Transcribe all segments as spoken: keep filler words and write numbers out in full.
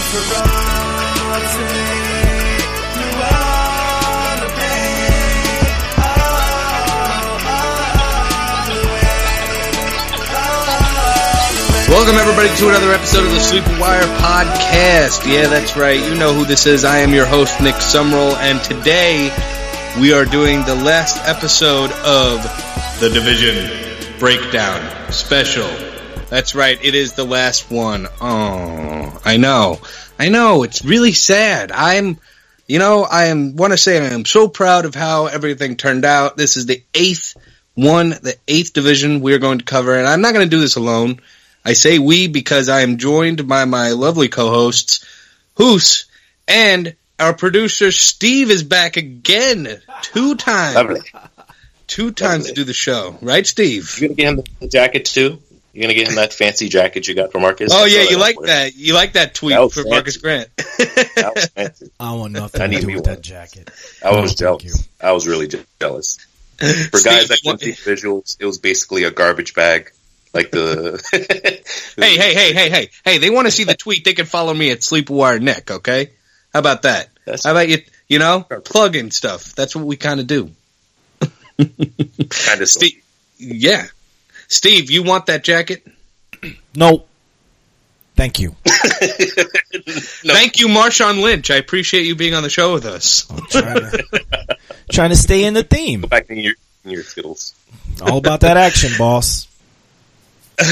Welcome, everybody, to another episode of the Sleeper Wire podcast. Yeah, that's right. You know who this is. I am your host, Nick Summerall, and today we are doing the last episode of the Division Breakdown Special. That's right. It is the last one. Oh, I know. I know. It's really sad. I'm, you know, I am, want to say I am so proud of how everything turned out. This is the eighth one, the eighth division we are going to cover, and I'm not going to do this alone. I say we because I am joined by my lovely co-hosts, Hoos, and our producer, Steve, is back again. Two times. Lovely. Two times Lovely. to do the show. Right, Steve? You're going to get him the jacket, too? You're going to get him that fancy jacket you got for Marcus? Oh, yeah, you like that. You like that tweet that for fancy. Marcus Grant. That was fancy. I want nothing I to do with one. that jacket. I was no, jealous. I was really jealous. For Steve, guys that couldn't see visuals, it was basically a garbage bag. Like the hey, hey, hey, hey, hey, hey! They want to see the tweet. They can follow me at Sleepwire Nick. Okay, how about that? That's how about you? You know, plug in stuff. That's what we kind of do. Kind of. Steve, yeah, Steve, you want that jacket? No, thank you. no. Thank you, Marshawn Lynch. I appreciate you being on the show with us. I'm trying to, trying to stay in the theme. Go back in your in your Skittles. All about that action, boss. All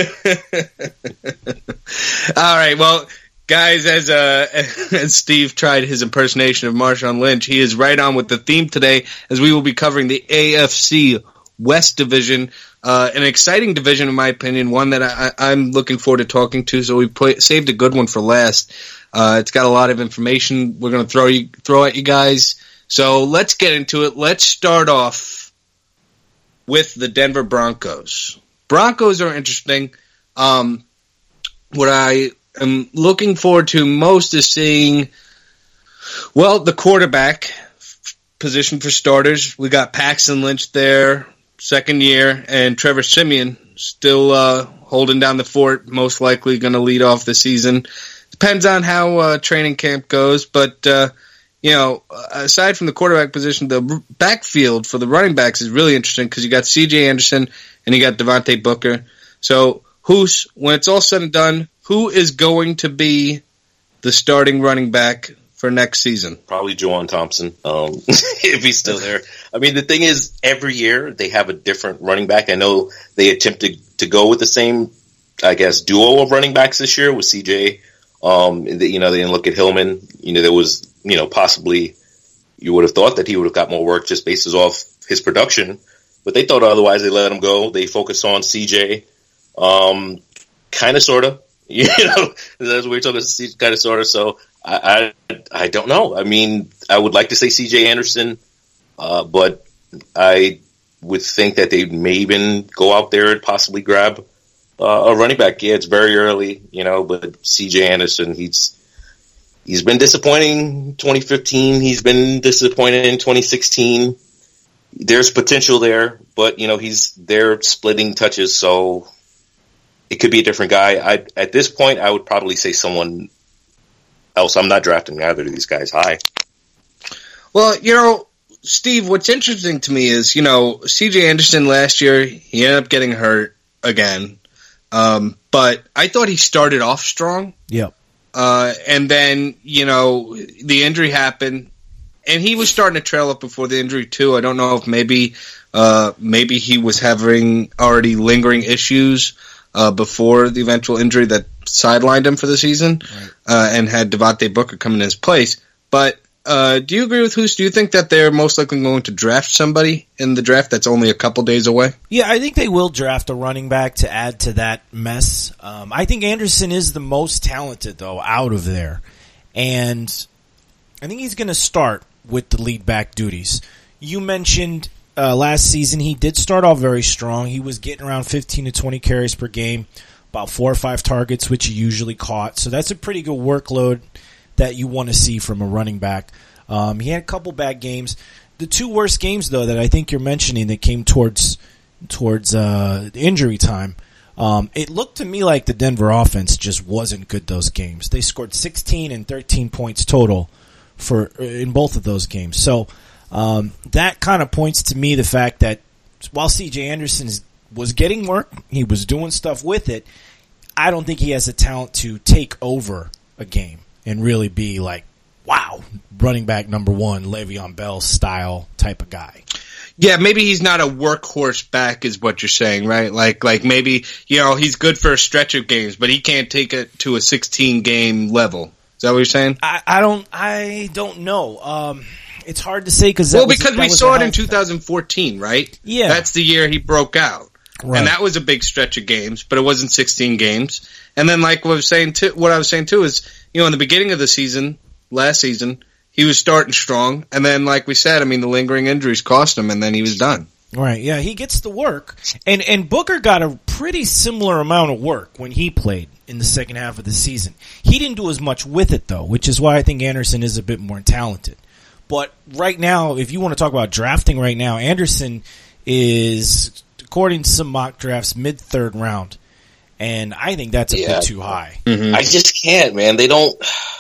right, well, guys, as uh, as Steve tried his impersonation of Marshawn Lynch, he is right on with the theme today, as we will be covering the A F C West Division, uh, an exciting division, in my opinion, one that I, I'm looking forward to talking to. So we put, saved a good one for last. Uh, it's got a lot of information we're going to throw you throw at you guys. So let's get into it. Let's start off with the Denver Broncos. Broncos are interesting. Um, what I am looking forward to most is seeing, well, the quarterback position for starters. We got Paxton Lynch there, second year, and Trevor Siemian still uh, holding down the fort, most likely going to lead off the season. Depends on how uh, training camp goes, but, uh, you know, aside from the quarterback position, the backfield for the running backs is really interesting because you got C J Anderson and you got Devontae Booker. So, who's, when it's all said and done, who is going to be the starting running back for next season? Probably Juwan Thompson, um, if he's still there. I mean, the thing is, every year they have a different running back. I know they attempted to go with the same, I guess, duo of running backs this year with C J. Um, the, you know, they didn't look at Hillman. You know, there was, you know, possibly you would have thought that he would have got more work just based off his production. But they thought otherwise. They let him go. They focused on C J, um, kind of, sort of. You know, that's what we're talking about, kind of, sort of. So I, I, I don't know. I mean, I would like to say C J Anderson, uh, but I would think that they may even go out there and possibly grab uh, a running back. Yeah, it's very early, you know, but C J Anderson, he's he's been disappointing in twenty fifteen. He's been disappointed in twenty sixteen. There's potential there, but, you know, he's there splitting touches, so it could be a different guy. I, at this point, I would probably say someone else. I'm not drafting either of these guys high. Well, you know, Steve, what's interesting to me is, you know, C J Anderson last year, he ended up getting hurt again, um, but I thought he started off strong. Yep. Uh, and then, you know, the injury happened. And he was starting to trail up before the injury too. I don't know if maybe, uh, maybe he was having already lingering issues uh, before the eventual injury that sidelined him for the season, right. uh, and had Devontae Booker come in his place. But uh, do you agree with Hoos? Do you think that they're most likely going to draft somebody in the draft that's only a couple days away? Yeah, I think they will draft a running back to add to that mess. Um, I think Anderson is the most talented though out of there, and I think he's going to start with the lead back duties. You mentioned uh, last season he did start off very strong. He was getting around fifteen to twenty carries per game, about four or five targets, which he usually caught. So that's a pretty good workload that you want to see from a running back. Um, he had a couple bad games. The two worst games, though, that I think you're mentioning that came towards towards uh, injury time Um, it looked to me like the Denver offense just wasn't good those games. They scored sixteen and thirteen points total for in both of those games. So um, that kind of points to me the fact that while C J Anderson is, was getting work, he was doing stuff with it, I don't think he has the talent to take over a game and really be like, wow, running back number one, Le'Veon Bell style type of guy. Yeah, maybe he's not a workhorse back is what you're saying, right? Like, like maybe, you know, he's good for a stretch of games, but he can't take it to a sixteen game level. Is that what you're saying? I, I don't, I don't know. Um, it's hard to say cause well, was, because we saw it in two thousand fourteen, right? Yeah. That's the year he broke out. Right. And that was a big stretch of games, but it wasn't sixteen games. And then like what I was saying too, what I was saying too is, you know, in the beginning of the season, last season, he was starting strong, and then, like we said, I mean, the lingering injuries cost him, and then he was done. Right, yeah, he gets the work. And and Booker got a pretty similar amount of work when he played in the second half of the season. He didn't do as much with it, though, which is why I think Anderson is a bit more talented. But right now, if you want to talk about drafting right now, Anderson is, according to some mock drafts, mid-third round. And I think that's a yeah. bit too high. Mm-hmm. I just can't, man. They don't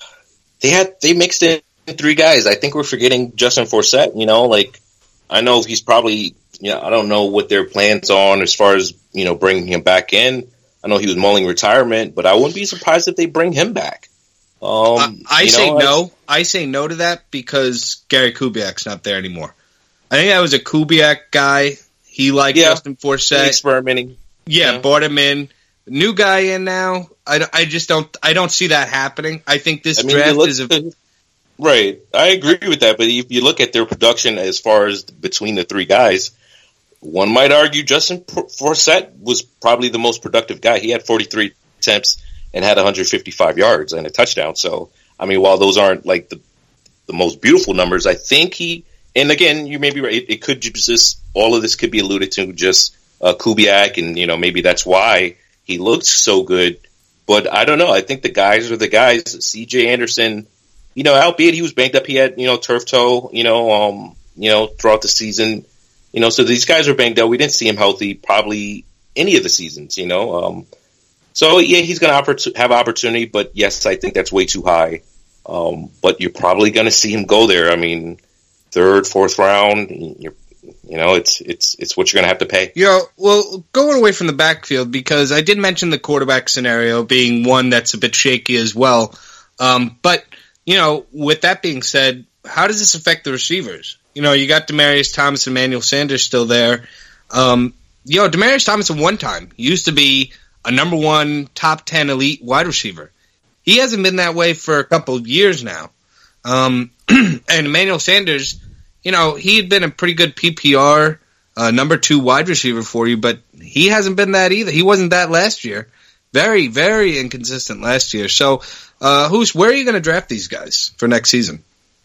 – they had they mixed in three guys. I think we're forgetting Justin Forsett, you know, like I know he's probably, you know, I don't know what their plans on as far as, you know, bringing him back in. I know he was mulling retirement, but I wouldn't be surprised if they bring him back. Um, I, I you say know, no. I, I say no to that because Gary Kubiak's not there anymore. I think that was a Kubiak guy. He liked yeah, Justin Forsett. Experimenting. Yeah, yeah, brought him in. New guy in now. I, I just don't, I don't see that happening. I think this I mean, draft look, is a... Right. I agree with that, but if you look at their production as far as between the three guys, one might argue Justin Forsett was probably the most productive guy. He had forty-three attempts and had one hundred fifty-five yards and a touchdown. So, I mean, while those aren't like the the most beautiful numbers, I think he, and again, you may be right, it, it could just, all of this could be alluded to just uh, Kubiak, and, you know, maybe that's why he looked so good. But I don't know. I think the guys are the guys. C J Anderson, you know, albeit he was banged up, he had, you know, turf toe, you know, um, you know, throughout the season, you know, so these guys are banged up. We didn't see him healthy probably any of the seasons, you know. Um, so, yeah, he's going to oppor- have opportunity, but yes, I think that's way too high. Um, but you're probably going to see him go there. I mean, third, fourth round, you're, you know, it's it's it's what you're going to have to pay. You know, well, going away from the backfield, because I did mention the quarterback scenario being one that's a bit shaky as well. Um, but, you know, with that being said, how does this affect the receivers? You know, you got Demaryius Thomas and Emmanuel Sanders still there. Um, you know, Demaryius Thomas at one time used to be a number one, top ten elite wide receiver. He hasn't been that way for a couple of years now. Um, and Emmanuel Sanders, you know, he had been a pretty good P P R, uh, number two wide receiver for you, but he hasn't been that either. He wasn't that last year. Very, very inconsistent last year. So, uh, who's where are you going to draft these guys for next season?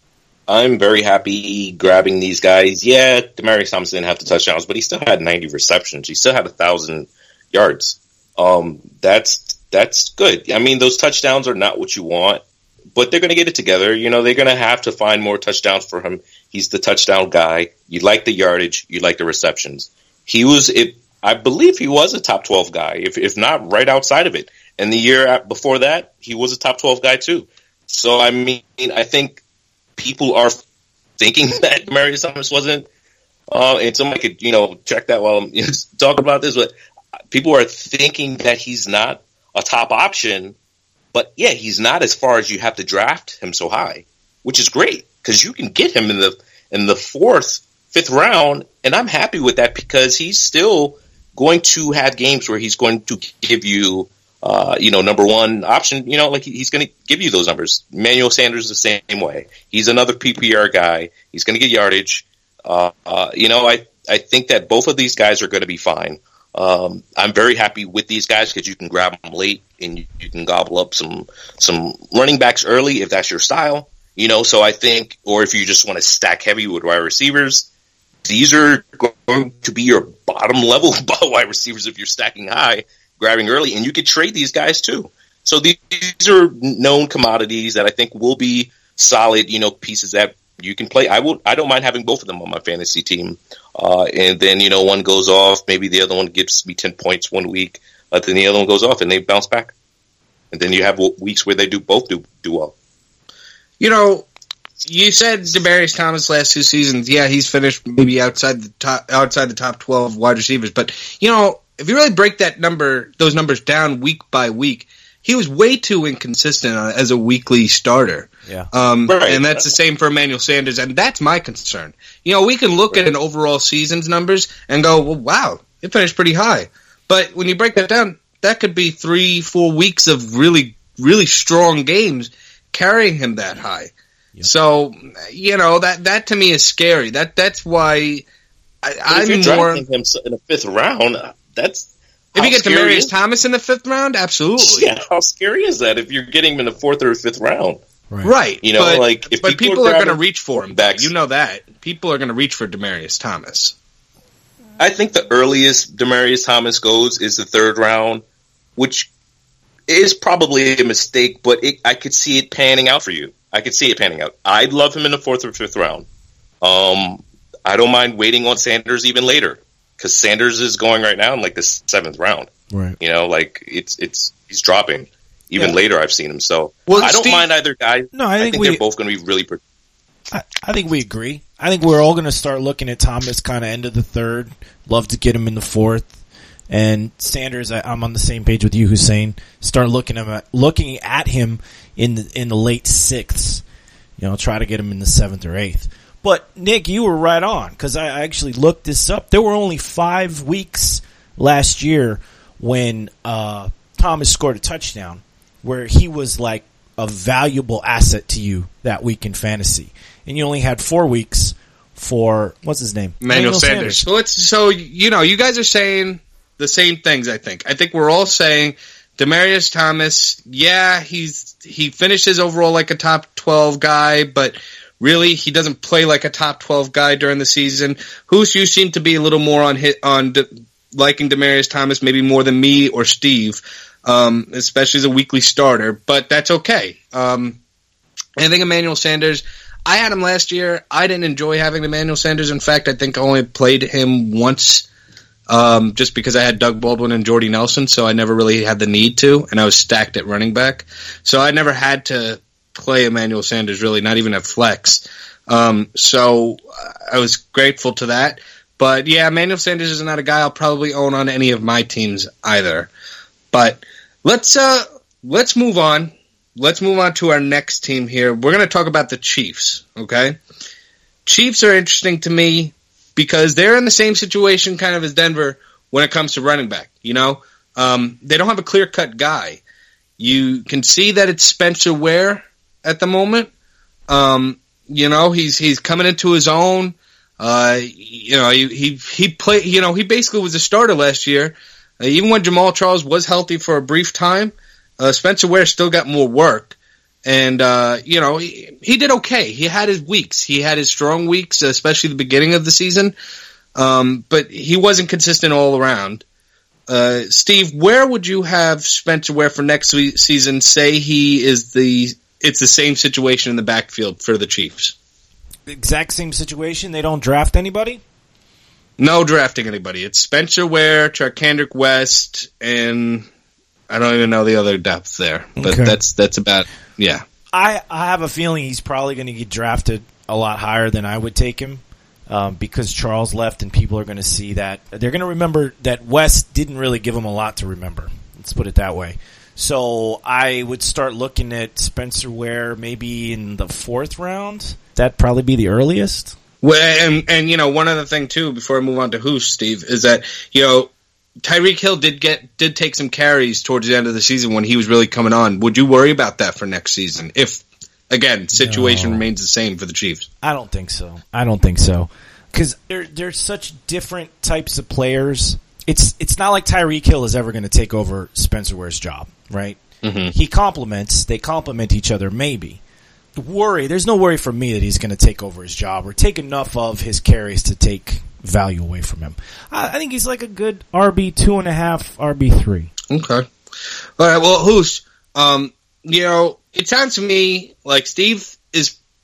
I'm very happy grabbing these guys. Yeah, Demaryius Thomas didn't have the touchdowns, but he still had ninety receptions. He still had one thousand yards. Um, that's that's good. I mean, those touchdowns are not what you want, but they're going to get it together. You know, they're going to have to find more touchdowns for him. He's the touchdown guy. You like the yardage. You like the receptions. He was, it, I believe he was a top twelve guy, if if not right outside of it. And the year before that, he was a top twelve guy too. So, I mean, I think people are thinking that Demaryius Thomas wasn't, uh, and somebody could, you know, check that while I'm talking about this, but people are thinking that he's not a top option, but yeah, he's not as far as you have to draft him so high, which is great because you can get him in the in the fourth, fifth round, and I'm happy with that because he's still going to have games where he's going to give you, uh, you know, number one option. You know, like he's going to give you those numbers. Emmanuel Sanders the same way. He's another P P R guy. He's going to get yardage. Uh, uh, you know, I I think that both of these guys are going to be fine. Um, I'm very happy with these guys because you can grab them late and you, you can gobble up some some running backs early if that's your style. You know, so I think, or if you just want to stack heavy with wide receivers, these are going to be your bottom level wide receivers if you're stacking high, grabbing early, and you could trade these guys too. So these are known commodities that I think will be solid, you know, pieces that you can play. I will. I don't mind having both of them on my fantasy team. Uh, and then, you know, one goes off, maybe the other one gives me ten points one week. but then the other one goes off and they bounce back. And then you have weeks where they do both do, do well. You know, you said Demaryius Thomas last two seasons. Yeah, he's finished maybe outside the top, outside the top twelve wide receivers. But, you know, if you really break that number, those numbers down week by week, he was way too inconsistent as a weekly starter. Yeah. Um, right. And that's the same for Emmanuel Sanders, and that's my concern. You know, we can look right. at an overall season's numbers and go, well, wow, it finished pretty high. But when you break that down, that could be three, four weeks of really, really strong games carrying him that high. Yep. So, you know, that, that to me is scary. That That's why I, I'm if you're more... drafting him in the fifth round, that's... If you get Demaryius Thomas in the fifth round, absolutely. Yeah, how scary is that if you're getting him in the fourth or fifth round? Right. right. You know, but, like if but people, people are, are going to reach for him. Backs, you know that. People are going to reach for Demaryius Thomas. I think the earliest Demaryius Thomas goes is the third round, which is probably a mistake, but it, I could see it panning out for you. I could see it panning out. I'd love him in the fourth or fifth round. Um, I don't mind waiting on Sanders even later. Because Sanders is going right now in like the seventh round, right? You know, like it's it's he's dropping. Even yeah. later, I've seen him. So well, I don't Steve, mind either guy. No, I think, I think we, they're both going to be really. Pre- I, I think we agree. I think we're all going to start looking at Thomas kind of end of the third. Love to get him in the fourth, and Sanders. I, I'm on the same page with you, Hussein. Start looking at looking at him in the in the late sixths. You know, try to get him in the seventh or eighth. But, Nick, you were right on, because I actually looked this up. There were only five weeks last year when uh, Thomas scored a touchdown where he was like a valuable asset to you that week in fantasy. And you only had four weeks for, what's his name? Emmanuel Sanders. So, it's, so, you know, you guys are saying the same things, I think. I think we're all saying Demaryius Thomas, yeah, he's he finished his overall like a top twelve guy, but... Really, he doesn't play like a top twelve guy during the season. Who's you seem to be a little more on hit on de, liking Demaryius Thomas, maybe more than me or Steve, um, especially as a weekly starter. But that's okay. Um, I think Emmanuel Sanders. I had him last year. I didn't enjoy having Emmanuel Sanders. In fact, I think I only played him once, um, just because I had Doug Baldwin and Jordy Nelson, so I never really had the need to, and I was stacked at running back, so I never had to play Emmanuel Sanders, really, not even at flex. Um, so I was grateful to that. But yeah, Emmanuel Sanders is not a guy I'll probably own on any of my teams either. But let's uh, let's move on. Let's move on to our next team here. We're going to talk about the Chiefs, okay? Chiefs are interesting to me because they're in the same situation kind of as Denver when it comes to running back, you know? Um, they don't have a clear-cut guy. You can see that it's Spencer Ware at the moment. Um, you know, he's he's coming into his own. Uh, you know, he he, he played. You know, he basically was a starter last year. Uh, even when Jamal Charles was healthy for a brief time, uh, Spencer Ware still got more work, and uh, you know, he, he did okay. He had his weeks. He had his strong weeks, especially the beginning of the season. Um, but he wasn't consistent all around. Uh, Steve, where would you have Spencer Ware for next season? Say he is the it's the same situation in the backfield for the Chiefs. Exact same situation. They don't draft anybody? No drafting anybody. It's Spencer Ware, Charkandrick West, and I don't even know the other depth there. But okay. that's that's about yeah. I, I have a feeling he's probably going to get drafted a lot higher than I would take him. Um, because Charles left and people are going to see that. They're going to remember that West didn't really give him a lot to remember. Let's put it that way. So I would start looking at Spencer Ware maybe in the fourth round. That'd probably be the earliest. Well, and, and you know, one other thing, too, before I move on to Hoos, Steve, is that, you know, Tyreek Hill did get did take some carries towards the end of the season when he was really coming on. Would you worry about that for next season if... Again, situation no. remains the same for the Chiefs. I don't think so. I don't think so. Because they're, they're such different types of players. It's it's not like Tyreek Hill is ever going to take over Spencer Ware's job, right? Mm-hmm. He complements. They complement each other, maybe. Worry. There's no worry for me that he's going to take over his job or take enough of his carries to take value away from him. I, I think he's like a good R B two and a half, R B three. Okay. All right, well, Hoos, um, you know, it sounds to me like Steve is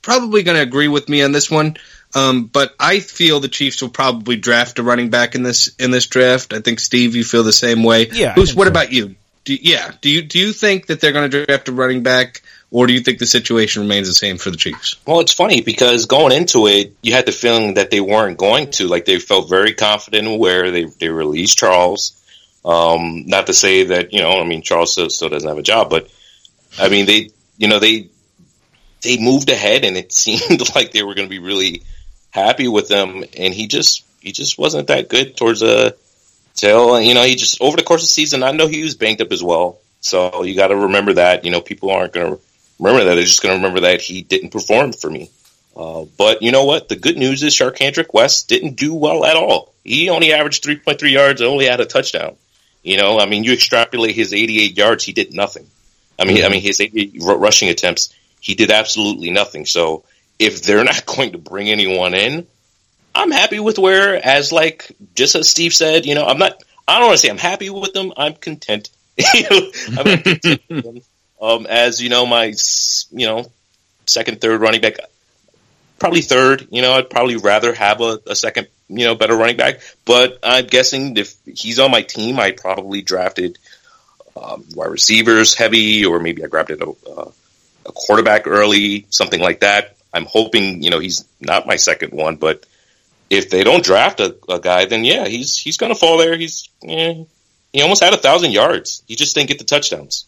probably going to agree with me on this one. Um, but I feel the Chiefs will probably draft a running back in this in this draft. I think, Steve, you feel the same way. Yeah. Bruce, what so. about you? Do, yeah. Do you do you think that they're going to draft a running back, or do you think the situation remains the same for the Chiefs? Well, it's funny because going into it, you had the feeling that they weren't going to. Like, they felt very confident in where they, they released Charles. Um, not to say that, you know, I mean, Charles still, still doesn't have a job, but, I mean, they, you know, they they moved ahead, and it seemed like they were going to be really happy with him, and he just he just wasn't that good towards a tail. You know, he just, over the course of the season, I know he was banged up as well, so you got to remember that. You know, people aren't going to remember that. They're just going to remember that he didn't perform for me. Uh, but you know what? The good news is Charcandrick West didn't do well at all. He only averaged three point three yards and only had a touchdown. You know, I mean, you extrapolate his eighty-eight yards, he did nothing. I mean, mm-hmm. I mean, his eighty-eight rushing attempts, he did absolutely nothing. So if they're not going to bring anyone in, I'm happy with where, as like, just as Steve said, you know, I'm not, I don't want to say I'm happy with them. I'm content. I'm content with them. Um, as, you know, my, you know, second, third running back, probably third, you know, I'd probably rather have a, a second, you know, better running back. But I'm guessing if he's on my team, I probably drafted um, wide receivers heavy, or maybe I grabbed it a, a quarterback early, something like that. I'm hoping, you know, he's not my second one, but if they don't draft a, a guy, then yeah, he's he's going to fall there. He's eh, he almost had a thousand yards. He just didn't get the touchdowns.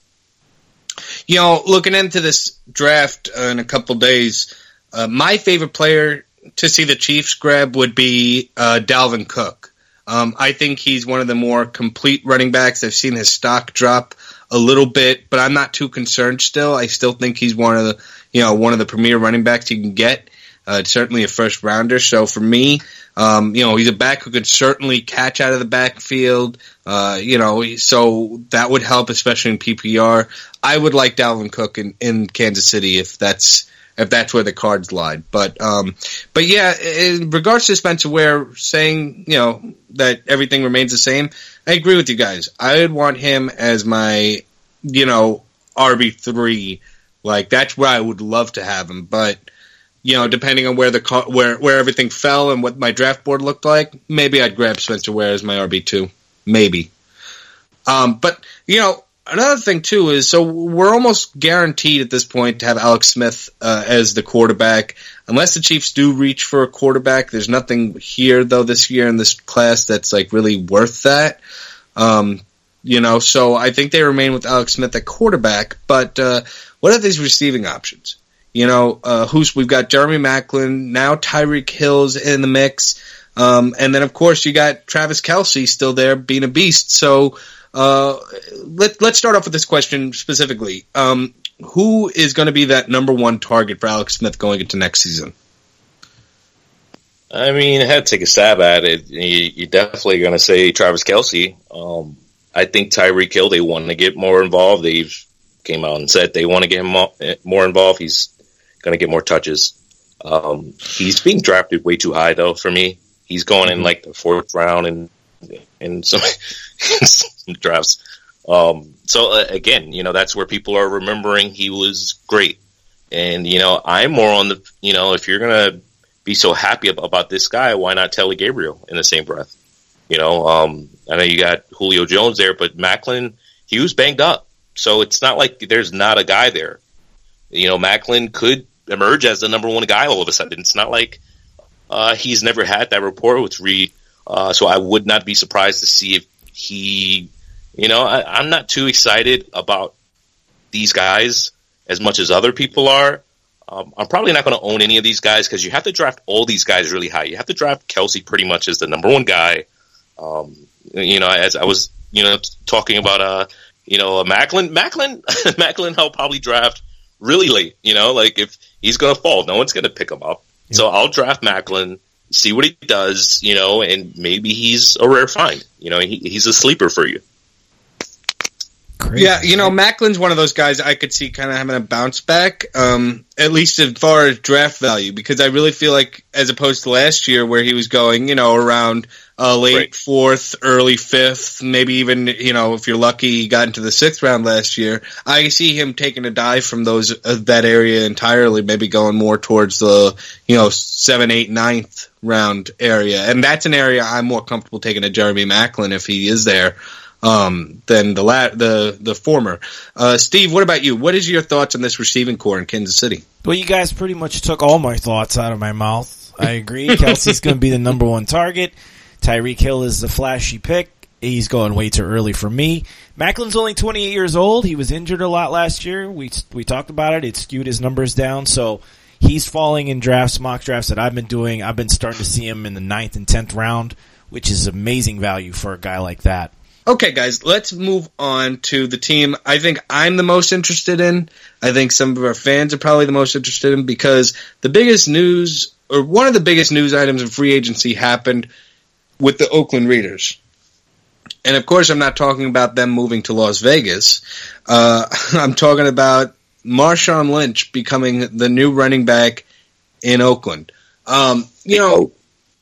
You know, looking into this draft uh, in a couple days, uh, my favorite player to see the Chiefs grab would be uh, Dalvin Cook. Um, I think he's one of the more complete running backs. I've seen his stock drop a little bit, but I'm not too concerned still. I still think he's one of the, you know, one of the premier running backs you can get. Uh, certainly a first rounder. So for me, um, you know, he's a back who could certainly catch out of the backfield. Uh, you know, so that would help, especially in P P R. I would like Dalvin Cook in, in Kansas City if that's if that's where the cards lied. But um, but yeah, in regards to Spencer Ware saying, you know, that everything remains the same, I agree with you guys. I would want him as my, you know, R B three. Like, that's where I would love to have him, but you know, depending on where the where where everything fell and what my draft board looked like, maybe I'd grab Spencer Ware as my R B two. Maybe. Um, but, you know, another thing, too, is so we're almost guaranteed at this point to have Alex Smith uh, as the quarterback. Unless the Chiefs do reach for a quarterback, there's nothing here, though, this year in this class that's, like, really worth that. Um, you know, so I think they remain with Alex Smith at quarterback. But uh, what are these receiving options? You know, uh, who's we've got Jeremy Maclin, now Tyreek Hill's in the mix, um, and then of course you got Travis Kelce still there being a beast. So uh, let let's start off with this question specifically: um, who is going to be that number one target for Alex Smith going into next season? I mean, I had to take a stab at it. You, you're definitely going to say Travis Kelce. Um, I think Tyreek Hill, they want to get more involved. They've came out and said they want to get him more involved. He's going to get more touches. Um, he's being drafted way too high, though, for me. He's going in like the fourth round in, in some, some drafts. Um, so, uh, again, you know, that's where people are remembering he was great. And, you know, I'm more on the, you know, if you're going to be so happy about, about this guy, why not Taylor Gabriel in the same breath? You know, um, I know you got Julio Jones there, but Maclin, he was banged up. So it's not like there's not a guy there. You know, Maclin could emerge as the number one guy all of a sudden. It's not like uh, he's never had that rapport with Reed. Uh, so I would not be surprised to see if he, you know, I, I'm not too excited about these guys as much as other people are. Um, I'm probably not going to own any of these guys because you have to draft all these guys really high. You have to draft Kelce pretty much as the number one guy. Um, you know, as I was, you know, talking about, uh, you know, uh, Maclin, Maclin, Maclin, I'll probably draft really late, you know, like if he's going to fall, no one's going to pick him up. Yeah. So I'll draft Maclin, see what he does, you know, and maybe he's a rare find. You know, he, he's a sleeper for you. Crazy. Yeah, you know, Macklin's one of those guys I could see kind of having a bounce back, um, at least as far as draft value, because I really feel like, as opposed to last year where he was going, you know, around uh, late Right. fourth, early fifth, maybe even, you know, if you're lucky, he got into the sixth round last year. I see him taking a dive from those uh, that area entirely, maybe going more towards the, you know, seven, eight, ninth round area. And that's an area I'm more comfortable taking a Jeremy Maclin if he is there. Um, than the la- the the former. Uh, Steve, what about you? What is your thoughts on this receiving core in Kansas City? Well, you guys pretty much took all my thoughts out of my mouth. I agree. Kelsey's going to be the number one target. Tyreek Hill is the flashy pick. He's going way too early for me. Macklin's only twenty-eight years old. He was injured a lot last year. We we talked about it. It skewed his numbers down. So he's falling in drafts, mock drafts that I've been doing. I've been starting to see him in the ninth and tenth round, which is amazing value for a guy like that. Okay, guys, let's move on to the team I think I'm the most interested in. I think some of our fans are probably the most interested in because the biggest news, or one of the biggest news items in free agency happened with the Oakland Raiders. And, of course, I'm not talking about them moving to Las Vegas. Uh, I'm talking about Marshawn Lynch becoming the new running back in Oakland. Um, you know,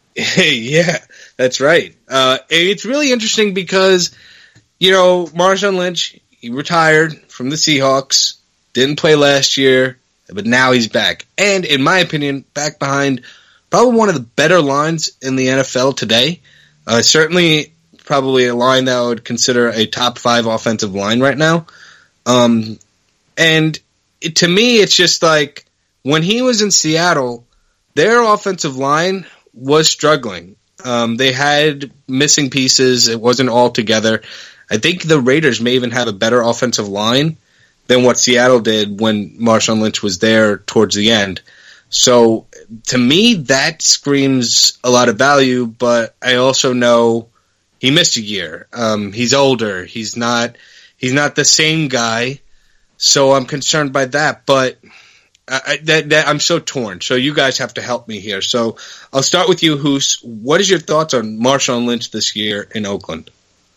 yeah, that's right. Uh, it's really interesting because, you know, Marshawn Lynch, he retired from the Seahawks, didn't play last year, but now he's back. And, in my opinion, back behind probably one of the better lines in the N F L today. Uh, certainly probably a line that I would consider a top five offensive line right now. Um, and it, to me, it's just like when he was in Seattle, their offensive line was struggling. Um, they had missing pieces. It wasn't all together. I think the Raiders may even have a better offensive line than what Seattle did when Marshawn Lynch was there towards the end. So to me, that screams a lot of value, but I also know he missed a year. Um, he's older. He's not, he's not the same guy. So I'm concerned by that, but I, that, that I'm so torn. So you guys have to help me here. So I'll start with you, Hoos. What is your thoughts on Marshawn Lynch this year in Oakland?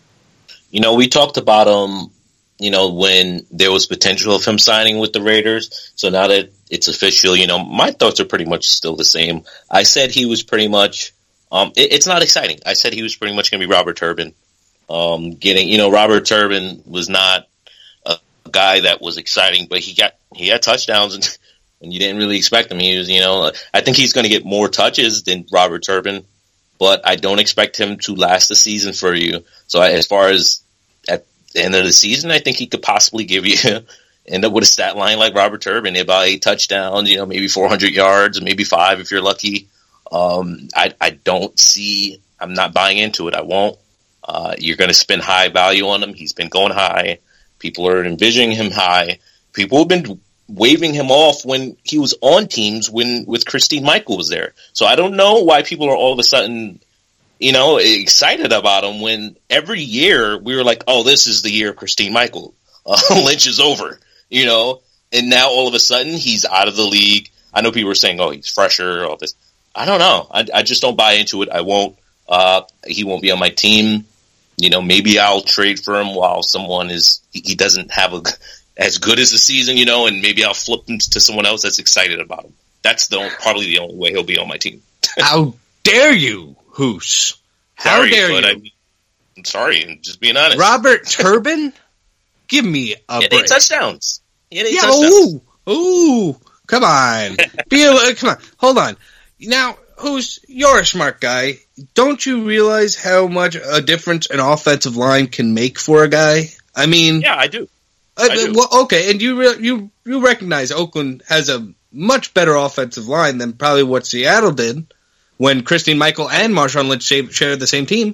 You know, we talked about him, you know, when there was potential of him signing with the Raiders. So now that it's official, you know, my thoughts are pretty much still the same. I said he was pretty much, um, it, it's not exciting. I said he was pretty much going to be Robert Turbin. Um, getting, you know, Robert Turbin was not a guy that was exciting, but he got, he had touchdowns and, and you didn't really expect him. He was, you know, I think he's going to get more touches than Robert Turbin, but I don't expect him to last the season for you. So as far as at the end of the season, I think he could possibly give you, end up with a stat line like Robert Turbin, about eight touchdowns, you know, maybe four hundred yards, maybe five if you're lucky. Um, I, I don't see, I'm not buying into it. I won't. Uh, you're going to spend high value on him. He's been going high. People are envisioning him high. People have been waving him off when he was on teams when with Christine Michael was there. So I don't know why people are all of a sudden, you know, excited about him when every year we were like, oh, this is the year of Christine Michael. Uh, Lynch is over, you know, and now all of a sudden he's out of the league. I know people were saying, oh, he's fresher, all this. I don't know. I, I just don't buy into it. I won't. Uh, he won't be on my team. You know, maybe I'll trade for him while someone is, he, he doesn't have a, as good as the season, you know, and maybe I'll flip him to someone else that's excited about him. That's the probably the only way he'll be on my team. How dare you, Hoos? How sorry, dare but you? I, I'm sorry, I'm just being honest. Robert Turbin? Give me a He had break. eight touchdowns. He had eight Yeah, touchdowns. ooh, ooh, come on. Be a, come on, hold on. Now, Hoos, you're a smart guy. Don't you realize how much a difference an offensive line can make for a guy? I mean, Yeah, I do. Uh, I do. well, okay, and you re- you you recognize Oakland has a much better offensive line than probably what Seattle did when Christine Michael and Marshawn Lynch shared the same team.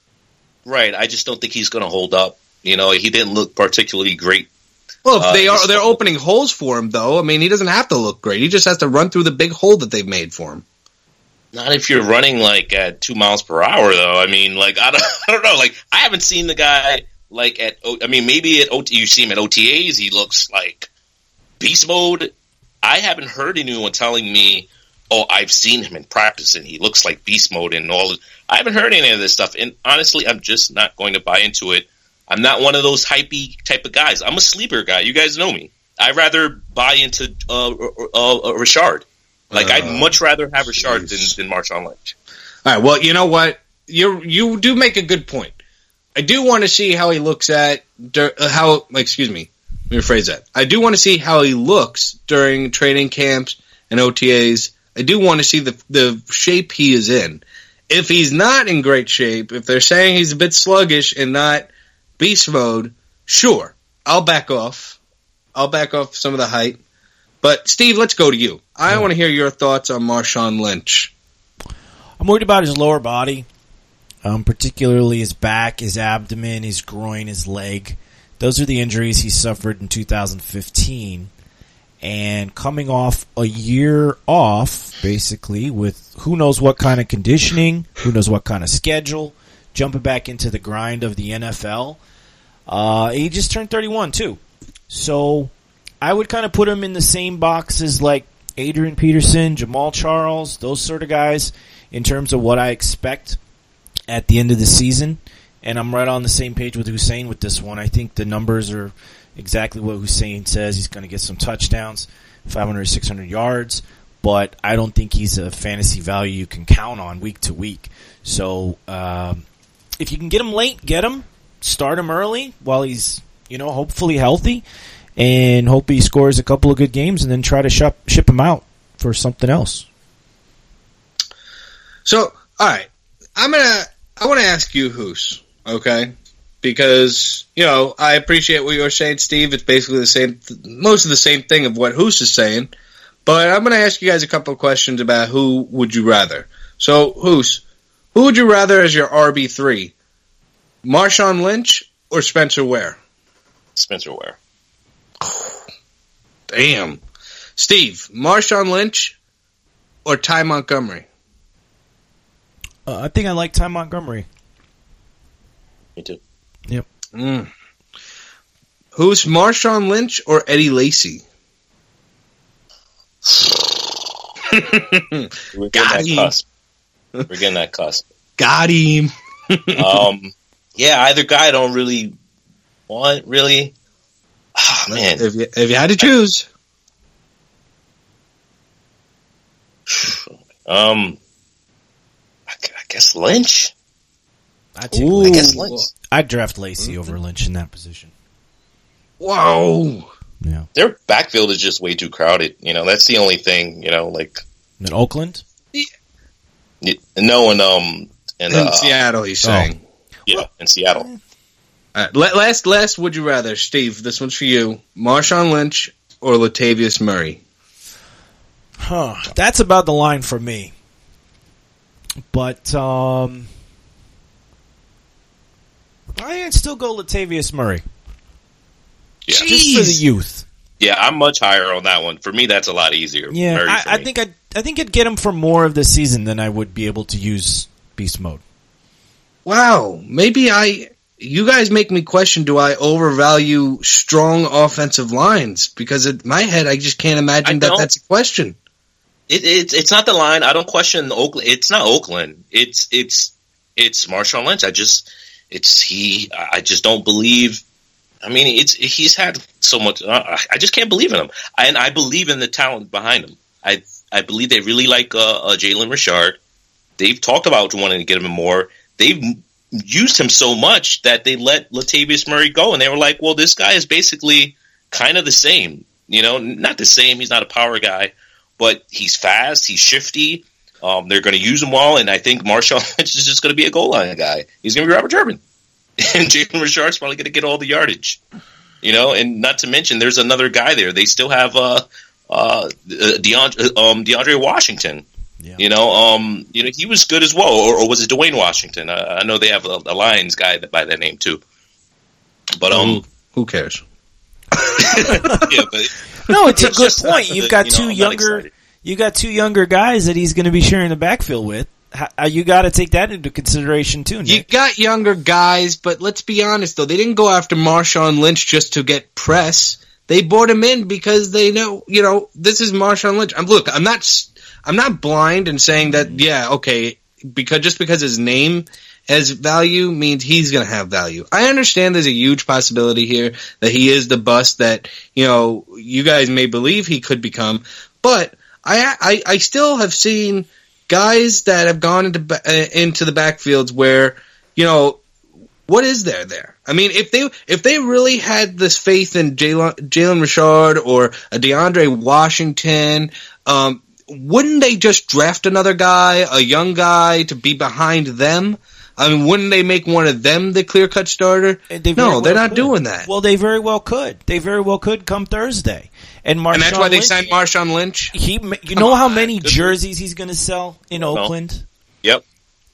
Right. I just don't think he's going to hold up. You know, he didn't look particularly great. Well, if Uh, they are he's- they're opening holes for him, though. I mean, he doesn't have to look great. He just has to run through the big hole that they've made for him. Not if you're running like at two miles per hour, though. I mean, like I don't, I don't know. Like I haven't seen the guy like at. O- I mean, maybe at O T, you see him at O T As. He looks like beast mode. I haven't heard anyone telling me, "Oh, I've seen him in practice and he looks like beast mode and all." I haven't heard any of this stuff, and honestly, I'm just not going to buy into it. I'm not one of those hypey type of guys. I'm a sleeper guy. You guys know me. I'd rather buy into uh, uh, uh, Richard. Like, Uh, I'd much rather have Richard than, geez. than Marshawn Lynch. All right, well, you know what? you you do make a good point. I do want to see how he looks at how. Excuse me. Let me rephrase that. I do want to see how he looks during training camps and O T As. I do want to see the the shape he is in. If he's not in great shape, if they're saying he's a bit sluggish and not beast mode, sure, I'll back off. I'll back off some of the hype. But, Steve, let's go to you. I yeah. want to hear your thoughts on Marshawn Lynch. I'm worried about his lower body, um, particularly his back, his abdomen, his groin, his leg. Those are the injuries he suffered in two thousand fifteen. And coming off a year off, basically, with who knows what kind of conditioning, who knows what kind of schedule, jumping back into the grind of the N F L. Uh, he just turned thirty-one, too. So I would kind of put him in the same box as, like, Adrian Peterson, Jamal Charles, those sort of guys, in terms of what I expect at the end of the season. And I'm right on the same page with Hussein with this one. I think the numbers are exactly what Hussein says. He's going to get some touchdowns, five hundred, six hundred yards, but I don't think he's a fantasy value you can count on week to week. So um, if you can get him late, get him. Start him early while he's, you know, hopefully healthy, and hope he scores a couple of good games, and then try to ship, ship him out for something else. So, all right, I'm gonna. I want to ask you, Hus, okay? Because, you know, I appreciate what you're saying, Steve. It's basically the same, most of the same thing of what Hus is saying. But I'm going to ask you guys a couple of questions about who would you rather. So, Hus, who would you rather as your R B three? Marshawn Lynch or Spencer Ware? Spencer Ware. Damn. Steve, Marshawn Lynch or Ty Montgomery? Uh, I think I like Ty Montgomery. Me too. Yep. Mm. Who's Marshawn Lynch or Eddie Lacy? We're getting that cusp. We're getting that cusp. Got him. um, yeah, either guy I don't really want, really. Oh, man. If you, if you had to choose. um, I, I guess Lynch. I, take Ooh, I guess Lynch. I'd draft Lacy over Lynch in that position. Whoa. Yeah. Their backfield is just way too crowded. You know, that's the only thing, you know, like. In Oakland? Yeah, no, in, um, in, in uh, Seattle, he's saying. Oh. Yeah, in Seattle. All right, last, last, would you rather, Steve? This one's for you. Marshawn Lynch or Latavius Murray? Huh. That's about the line for me. But, um, I'd still go Latavius Murray. Yeah. Just for the youth. Yeah, I'm much higher on that one. For me, that's a lot easier. Yeah, I, I think I'd, I think I'd get him for more of the season than I would be able to use Beast Mode. Wow. Maybe I... You guys make me question, do I overvalue strong offensive lines? Because in my head, I just can't imagine that that's a question. It, it, it's not the line. I don't question Oakland. It's not Oakland. It's it's it's Marshawn Lynch. I just it's he. I just don't believe. I mean, it's he's had so much. Uh, I just can't believe in him. I, and I believe in the talent behind him. I I believe they really like uh, uh, Jalen Richard. They've talked about wanting to get him more. They've used him so much that they let Latavius Murray go, and they were like, well, this guy is basically kind of the same. You know, not the same. He's not a power guy, but he's fast. He's shifty. Um, they're going to use him well, and I think Marshawn Lynch is just going to be a goal line guy. He's going to be Robert Turbin. And Jalen Richard's probably going to get all the yardage. You know, and not to mention there's another guy there. They still have uh, uh, DeAndre, um, DeAndre Washington. Yeah. You know, um, you know, he was good as well, or, or was it Dwayne Washington? Uh, I know they have a, a Lions guy that, by that name too. But um, who, who cares? yeah, but no, it's a good point. You've got you know, two younger, you got two younger guys that he's going to be sharing the backfield with. How, you got to take that into consideration too, Nick. You got younger guys, but let's be honest though, they didn't go after Marshawn Lynch just to get press. They brought him in because they know, you know, this is Marshawn Lynch. I'm look, I'm not. I'm not blind in saying that, yeah, okay, because just because his name has value means he's going to have value. I understand there's a huge possibility here that he is the bust that, you know, you guys may believe he could become, but I, I, I still have seen guys that have gone into uh, into the backfields where, you know, what is there there? I mean, if they if they really had this faith in Jalen Jalen Richard or a DeAndre Washington, um, wouldn't they just draft another guy, a young guy, to be behind them? I mean, wouldn't they make one of them the clear-cut starter? They no, well they're not could. doing that. Well, they very well could. They very well could come Thursday. And, Marshawn and that's why they Lynch, signed Marshawn Lynch? He, you know how many jerseys he's going to sell in Oakland? Yep.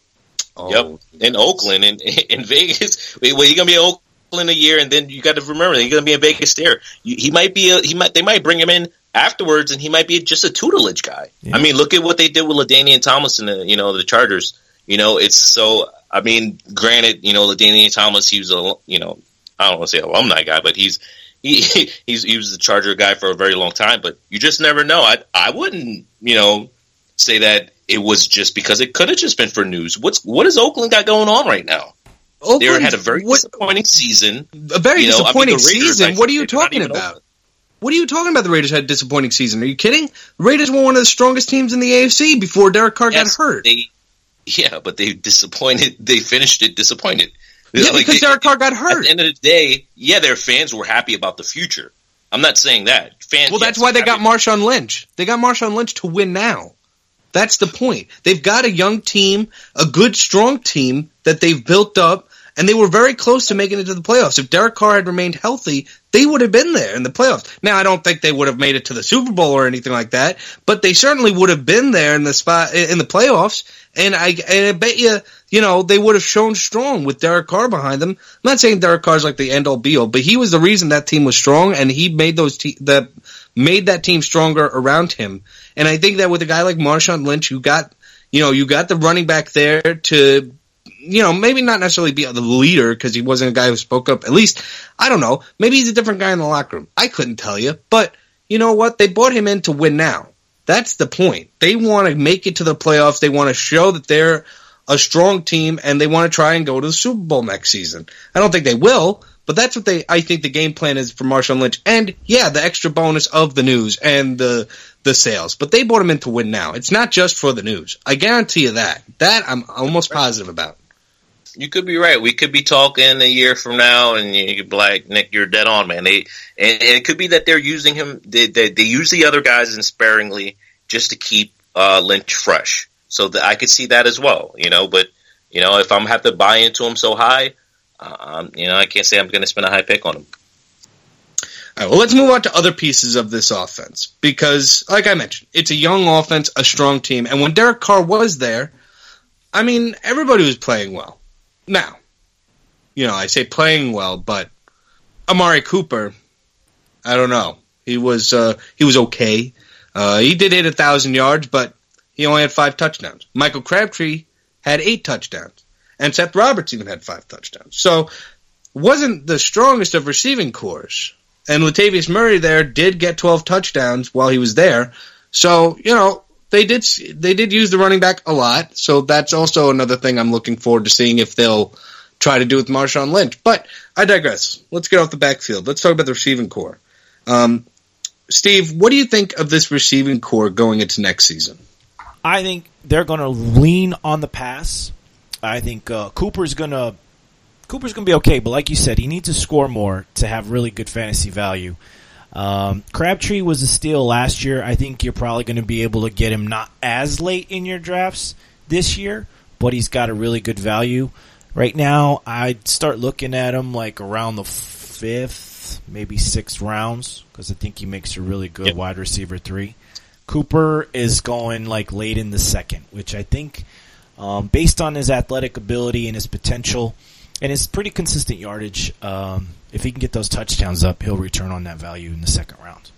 Oh. Yep. In Oakland, in in Vegas. Well, you're going to be in Oakland a year, and then you got to remember, you're going to be in Vegas there. You, he might be, a, he might, they might bring him in afterwards, and he might be just a tutelage guy. Yeah. I mean, look at what they did with LaDainian Thomas and the, you know, the Chargers. You know, it's so, I mean, granted, you know, LaDainian Thomas, he was a, you know, I don't want to say alumni guy, but he's, he, he's, he was the Charger guy for a very long time, but you just never know. I, I wouldn't, you know, say that it was just because it could have just been for news. What's, what has Oakland got going on right now? Oakland, they had a very what, disappointing season. A very you know, I disappointing mean, Raiders, season? I, what are you talking about? Open. What are you talking about? The Raiders had a disappointing season. Are you kidding? The Raiders were one of the strongest teams in the A F C before Derek Carr yes, got hurt. They, yeah, but they disappointed. They finished it disappointed. Yeah, like because they, Derek Carr got hurt. At the end of the day, yeah, their fans were happy about the future. I'm not saying that. Fans. Well, that's yes, why they got Marshawn Lynch. They got Marshawn Lynch to win now. That's the point. They've got a young team, a good, strong team that they've built up, and they were very close to making it to the playoffs. If Derek Carr had remained healthy, they would have been there in the playoffs. Now, I don't think they would have made it to the Super Bowl or anything like that, but they certainly would have been there in the spot in the playoffs. And I, and I bet you, you know, they would have shown strong with Derek Carr behind them. I'm not saying Derek Carr's like the end-all be-all, but he was the reason that team was strong, and he made those te- that made that team stronger around him. And I think that with a guy like Marshawn Lynch, you got, you know, you got the running back there to, you know, maybe not necessarily be the leader because he wasn't a guy who spoke up. At least, I don't know. Maybe he's a different guy in the locker room. I couldn't tell you. But you know what? They brought him in to win now. That's the point. They want to make it to the playoffs. They want to show that they're a strong team, and they want to try and go to the Super Bowl next season. I don't think they will, but that's what they. I think the game plan is for Marshawn Lynch. And yeah, the extra bonus of the news and the the sales. But they brought him in to win now. It's not just for the news. I guarantee you that. That I'm almost positive about. You could be right. We could be talking a year from now, and you could be like, Nick, you're dead on, man. They and, and it could be that they're using him. They, they, they use the other guys in sparingly just to keep uh, Lynch fresh. So that I could see that as well, you know. But you know, if I'm have to buy into him so high, um, you know, I can't say I'm going to spend a high pick on him. All right, well, let's move on to other pieces of this offense because, like I mentioned, it's a young offense, a strong team, and when Derek Carr was there, I mean, everybody was playing well. Now, you know, I say playing well, but Amari Cooper, I don't know. He was uh, he was okay. Uh, he did hit a thousand yards, but he only had five touchdowns. Michael Crabtree had eight touchdowns, and Seth Roberts even had five touchdowns. So, wasn't the strongest of receiving cores. And Latavius Murray there did get twelve touchdowns while he was there. So, you know, they did they did use the running back a lot. So that's also another thing I'm looking forward to seeing if they'll try to do with Marshawn Lynch. But I digress. Let's get off the backfield. Let's talk about the receiving core. Um, Steve, what do you think of this receiving core going into next season? I think they're going to lean on the pass. I think uh, Cooper's going to Cooper's going to be okay, but like you said, he needs to score more to have really good fantasy value. Um, Crabtree was a steal last year. I think you're probably going to be able to get him not as late in your drafts this year, but he's got a really good value. Right now, I'd start looking at him like around the fifth, maybe sixth rounds, because I think he makes a really good yep. wide receiver three. Cooper is going like late in the second, which I think, um, based on his athletic ability and his potential and his pretty consistent yardage, um, if he can get those touchdowns up, he'll return on that value in the second round.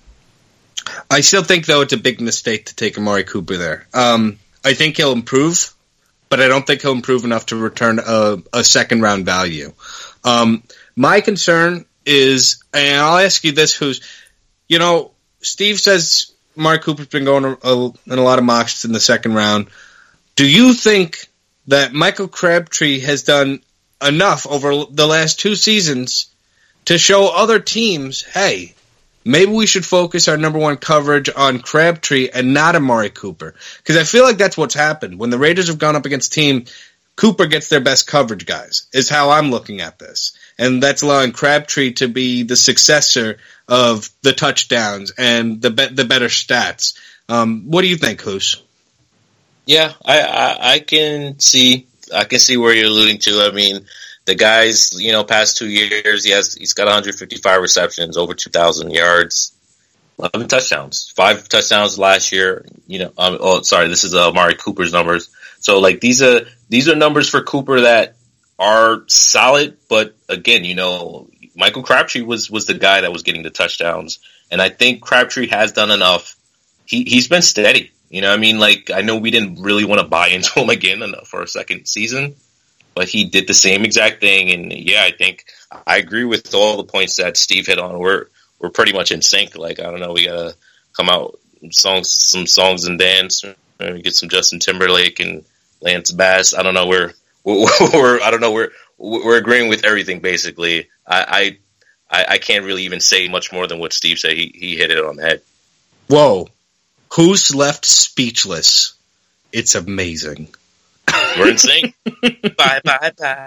I still think, though, it's a big mistake to take Amari Cooper there. Um, I think he'll improve, but I don't think he'll improve enough to return a, a second-round value. Um, my concern is, and I'll ask you this, who's, you know, Steve says Amari Cooper's been going a, a, in a lot of mocks in the second round. Do you think that Michael Crabtree has done enough over the last two seasons to show other teams, hey, maybe we should focus our number one coverage on Crabtree and not Amari Cooper. Because I feel like that's what's happened. When the Raiders have gone up against team, Cooper gets their best coverage guys, is how I'm looking at this. And that's allowing Crabtree to be the successor of the touchdowns and the be- the better stats. Um, what do you think, Hoos? Yeah, I, I I can see I can see where you're alluding to. I mean, the guy's, you know, past two years, he has he's got one hundred fifty-five receptions, over two thousand yards, eleven touchdowns, five touchdowns last year. You know, um, oh, sorry, this is uh, Amari Cooper's numbers. So, like, these are these are numbers for Cooper that are solid, but again, you know, Michael Crabtree was was the guy that was getting the touchdowns, and I think Crabtree has done enough. He he's been steady. You know what I mean? Like, I know we didn't really want to buy into him again for a second season, but he did the same exact thing. And yeah, I think I agree with all the points that Steve hit on. We're, we're pretty much in sync. Like, I don't know, we gotta come out songs, some songs and dance, maybe get some Justin Timberlake and Lance Bass. I don't know. We're, we're, we're I don't know. We're, we're agreeing with everything basically. I, I, I can't really even say much more than what Steve said. He, he hit it on the head. Whoa. Who's left speechless? It's amazing. We're in sync. Bye, bye, bye.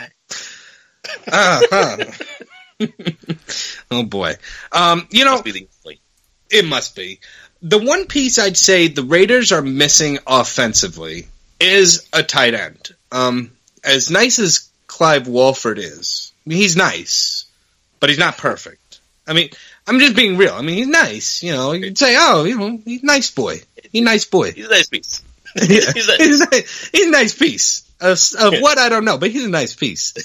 Uh-huh. Oh, boy. Um, you know, must it must be. The one piece I'd say the Raiders are missing offensively is a tight end. Um, as nice as Clive Walford is, I mean, he's nice, but he's not perfect. I mean, I'm just being real. I mean, he's nice. You know, you'd say, oh, you know, he's a nice boy. He's a nice boy. He's a nice piece. Yeah. he's, a, he's, a, he's a nice piece. Of, of what, I don't know, but he's a nice piece.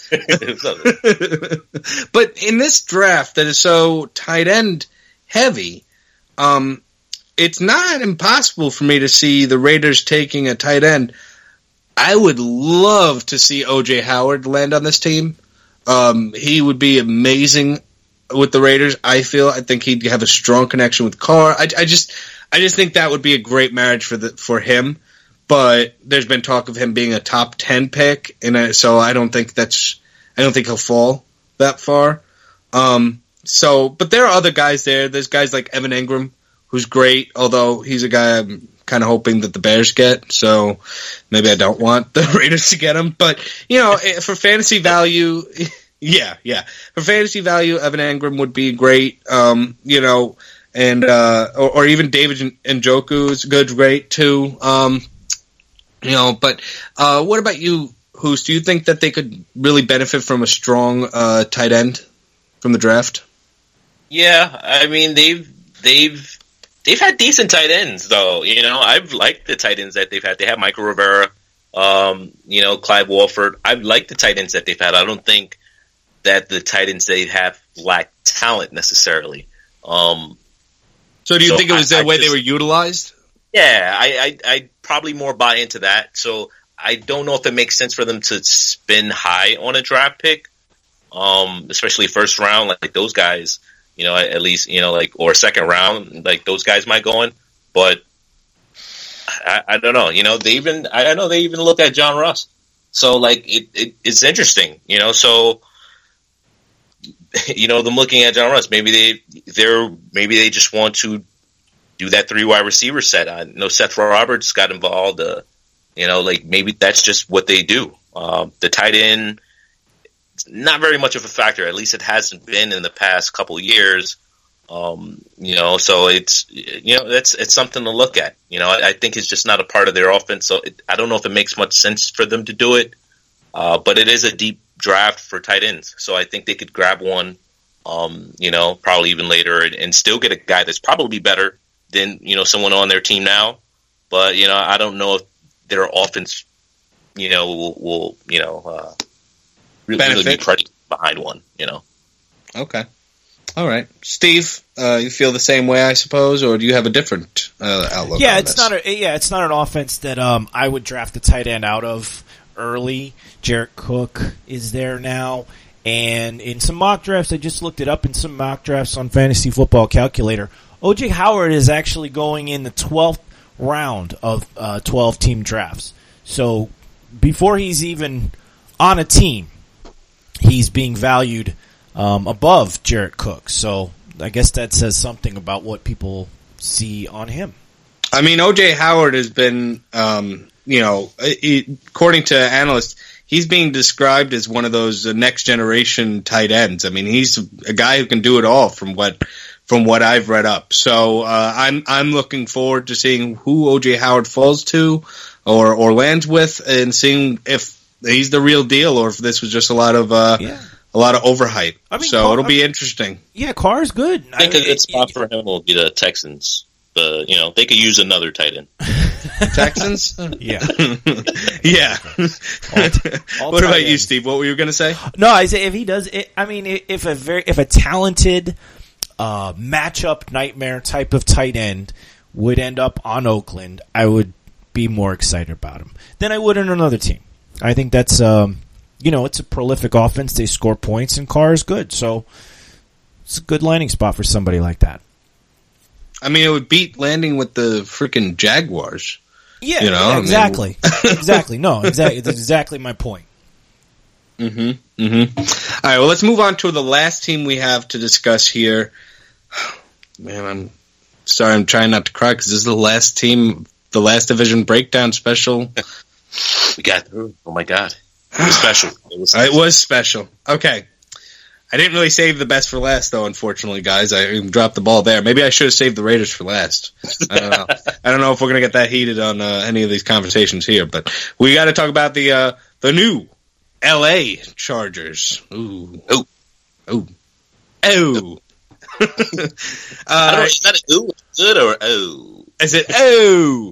But in this draft that is so tight end heavy, um, it's not impossible for me to see the Raiders taking a tight end. I would love to see O J Howard land on this team. Um, he would be amazing with the Raiders. I feel I think he'd have a strong connection with Carr. I, I just I just think that would be a great marriage for the for him. But there's been talk of him being a top ten pick, and I, so I don't think that's I don't think he'll fall that far. Um, so, but there are other guys there. There's guys like Evan Ingram, who's great, although he's a guy I'm kind of hoping that the Bears get. So maybe I don't want the Raiders to get him. But you know, for fantasy value. Yeah, yeah. For fantasy value, Evan Ingram would be great. Um, you know, and uh, or, or even David Njoku is good, great too. Um, you know, but uh, what about you, Hoos? Do you think that they could really benefit from a strong uh, tight end from the draft? Yeah, I mean they've they've they've had decent tight ends though. You know, I've liked the tight ends that they've had. They have Michael Rivera, um, you know, Clive Walford. I've liked the tight ends that they've had. I don't think that the tight ends they have lack talent necessarily. Um, so do you so think it was I, the I way just, they were utilized? Yeah, I, I I probably more buy into that. So I don't know if it makes sense for them to spin high on a draft pick, um, especially first round. Like, like those guys, you know, at least you know, like or second round, like those guys might go in. But I, I don't know. You know, they even I know they even look at John Ross. So like it, it it's interesting. You know, so. You know, them looking at John Ross, maybe they they're maybe they just want to do that three wide receiver set. I know Seth Roberts got involved. Uh, you know, like maybe that's just what they do. Um, the tight end, not very much of a factor. At least it hasn't been in the past couple of years. Um, you know, so it's you know that's it's something to look at. You know, I, I think it's just not a part of their offense. So it, I don't know if it makes much sense for them to do it, uh, but it is a deep draft for tight ends, so I think they could grab one, um, you know, probably even later, and, and still get a guy that's probably better than you know someone on their team now. But you know, I don't know if their offense, you know, will, will you know uh, really, really be predicated behind one. You know. Okay. All right, Steve. Uh, you feel the same way, I suppose, or do you have a different uh, outlook? Yeah, on it's this? not a yeah, it's not an offense that um, I would draft the tight end out of early. Jared Cook is there now, and in some mock drafts, I just looked it up in some mock drafts on Fantasy Football Calculator. O J Howard is actually going in the twelfth round of uh, twelve-team drafts. So before he's even on a team, he's being valued um, above Jared Cook. So I guess that says something about what people see on him. I mean, O J Howard has been, um, you know, he, according to analysts, he's being described as one of those next generation tight ends. I mean, he's a guy who can do it all from what from what I've read up. So uh, I'm I'm looking forward to seeing who O J Howard falls to or or lands with, and seeing if he's the real deal or if this was just a lot of uh, yeah. a lot of overhype. I mean, so Carr, it'll be I mean, interesting. Yeah, Carr's good. I think I mean, a good spot it, for him will be the Texans. But, you know, they could use another tight end. Texans? Yeah. yeah. All, all what about ends. you, Steve? What were you going to say? No, I say if he does it, I mean, if a very, if a talented, uh, matchup nightmare type of tight end would end up on Oakland, I would be more excited about him than I would on another team. I think that's, um, you know, it's a prolific offense. They score points and Carr is good. So it's a good landing spot for somebody like that. I mean, it would beat landing with the freaking Jaguars. Yeah, you know? exactly. I mean, exactly. No, exactly. It's exactly my point. Mm-hmm. Mm-hmm. All right, well, let's move on to the last team we have to discuss here. Man, I'm sorry, I'm trying not to cry because this is the last team, the last division breakdown special. We got through. Oh, my God. It was special. It was special. It was special. Okay. I didn't really save the best for last, though, unfortunately, guys. I dropped the ball there. Maybe I should have saved the Raiders for last. I don't know. I don't know if we're going to get that heated on uh, any of these conversations here, but we got to talk about the uh, the new L A Chargers. Ooh. Oh. Oh. Oh. uh, is that a ooh good or oh? Is it oh?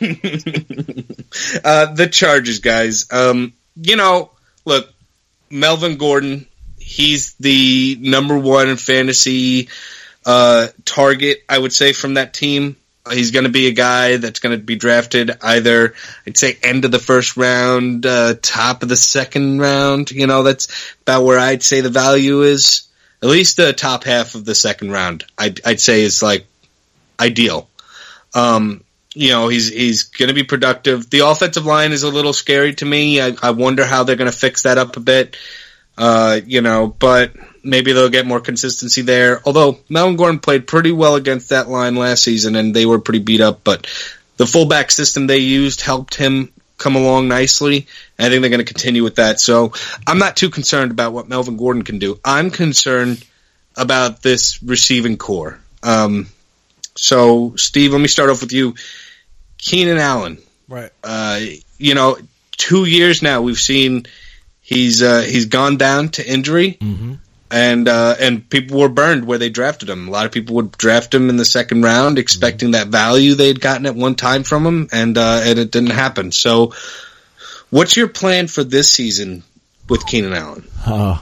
uh, the Chargers, guys. Um, you know, look, Melvin Gordon, he's the number one fantasy uh, target, I would say, from that team. He's going to be a guy that's going to be drafted either, I'd say, end of the first round, uh, top of the second round. You know, that's about where I'd say the value is. At least the top half of the second round, I'd, I'd say, is like ideal. Um, you know, he's he's going to be productive. The offensive line is a little scary to me. I, I wonder how they're going to fix that up a bit. Uh, you know, but maybe they'll get more consistency there. Although Melvin Gordon played pretty well against that line last season, and they were pretty beat up. But the fullback system they used helped him come along nicely. And I think they're going to continue with that. So I'm not too concerned about what Melvin Gordon can do. I'm concerned about this receiving core. Um, so, Steve, let me start off with you. Keenan Allen. Right. Uh, you know, two years now we've seen he's uh, he's gone down to injury, mm-hmm. and uh, and people were burned where they drafted him. A lot of people would draft him in the second round, expecting mm-hmm. that value they'd gotten at one time from him, and uh, and it didn't happen. So, what's your plan for this season with Keenan Allen? Uh,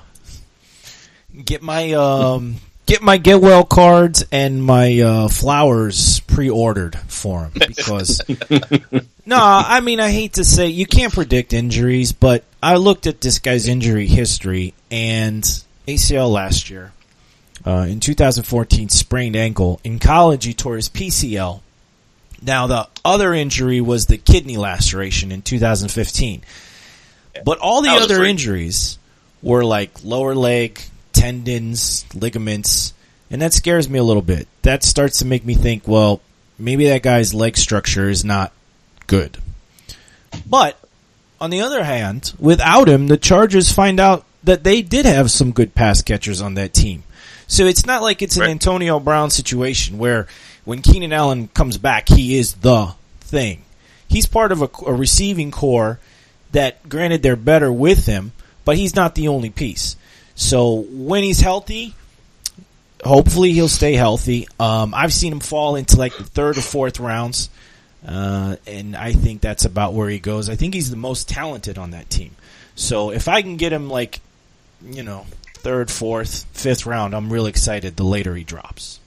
get my um, get my get well cards and my uh, flowers pre-ordered for him because. No, I mean, I hate to say, you can't predict injuries, but I looked at this guy's injury history, and A C L last year, uh, in two thousand fourteen, sprained ankle. In college, he tore his P C L. Now, the other injury was the kidney laceration in two thousand fifteen. But all the other free. injuries were like lower leg, tendons, ligaments, and that scares me a little bit. That starts to make me think, well, maybe that guy's leg structure is not good. But, on the other hand, without him, the Chargers find out that they did have some good pass catchers on that team. So it's not like it's an right. Antonio Brown situation where when Keenan Allen comes back, he is the thing. He's part of a, a receiving core that, granted, they're better with him, but he's not the only piece. So when he's healthy, hopefully he'll stay healthy. Um, I've seen him fall into like the third or fourth rounds. Uh, and I think that's about where he goes. I think he's the most talented on that team. So if I can get him like, you know, third, fourth, fifth round, I'm really excited the later he drops.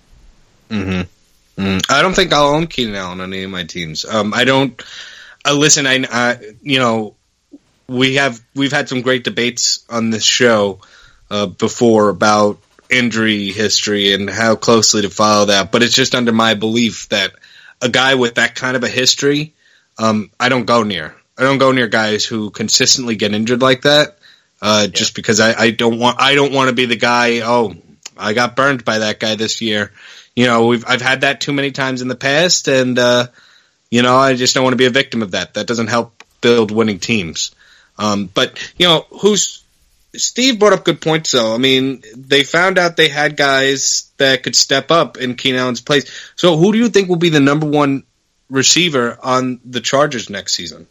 Mm-hmm. Mm-hmm. I don't think I'll own Keenan Allen on any of my teams. Um, I don't. Uh, listen, I, I, you know, we have we've had some great debates on this show uh, before about injury history and how closely to follow that. But it's just under my belief that a guy with that kind of a history, um, I don't go near. I don't go near guys who consistently get injured like that, uh, yeah. just because I, I don't want. I don't want to be the guy. Oh, I got burned by that guy this year. You know, we've I've had that too many times in the past, and uh, you know, I just don't want to be a victim of that. That doesn't help build winning teams. Um, but you know, who's Steve brought up good points though. I mean, they found out they had guys that could step up in Keenan Allen's place. So, who do you think will be the number one receiver on the Chargers next season?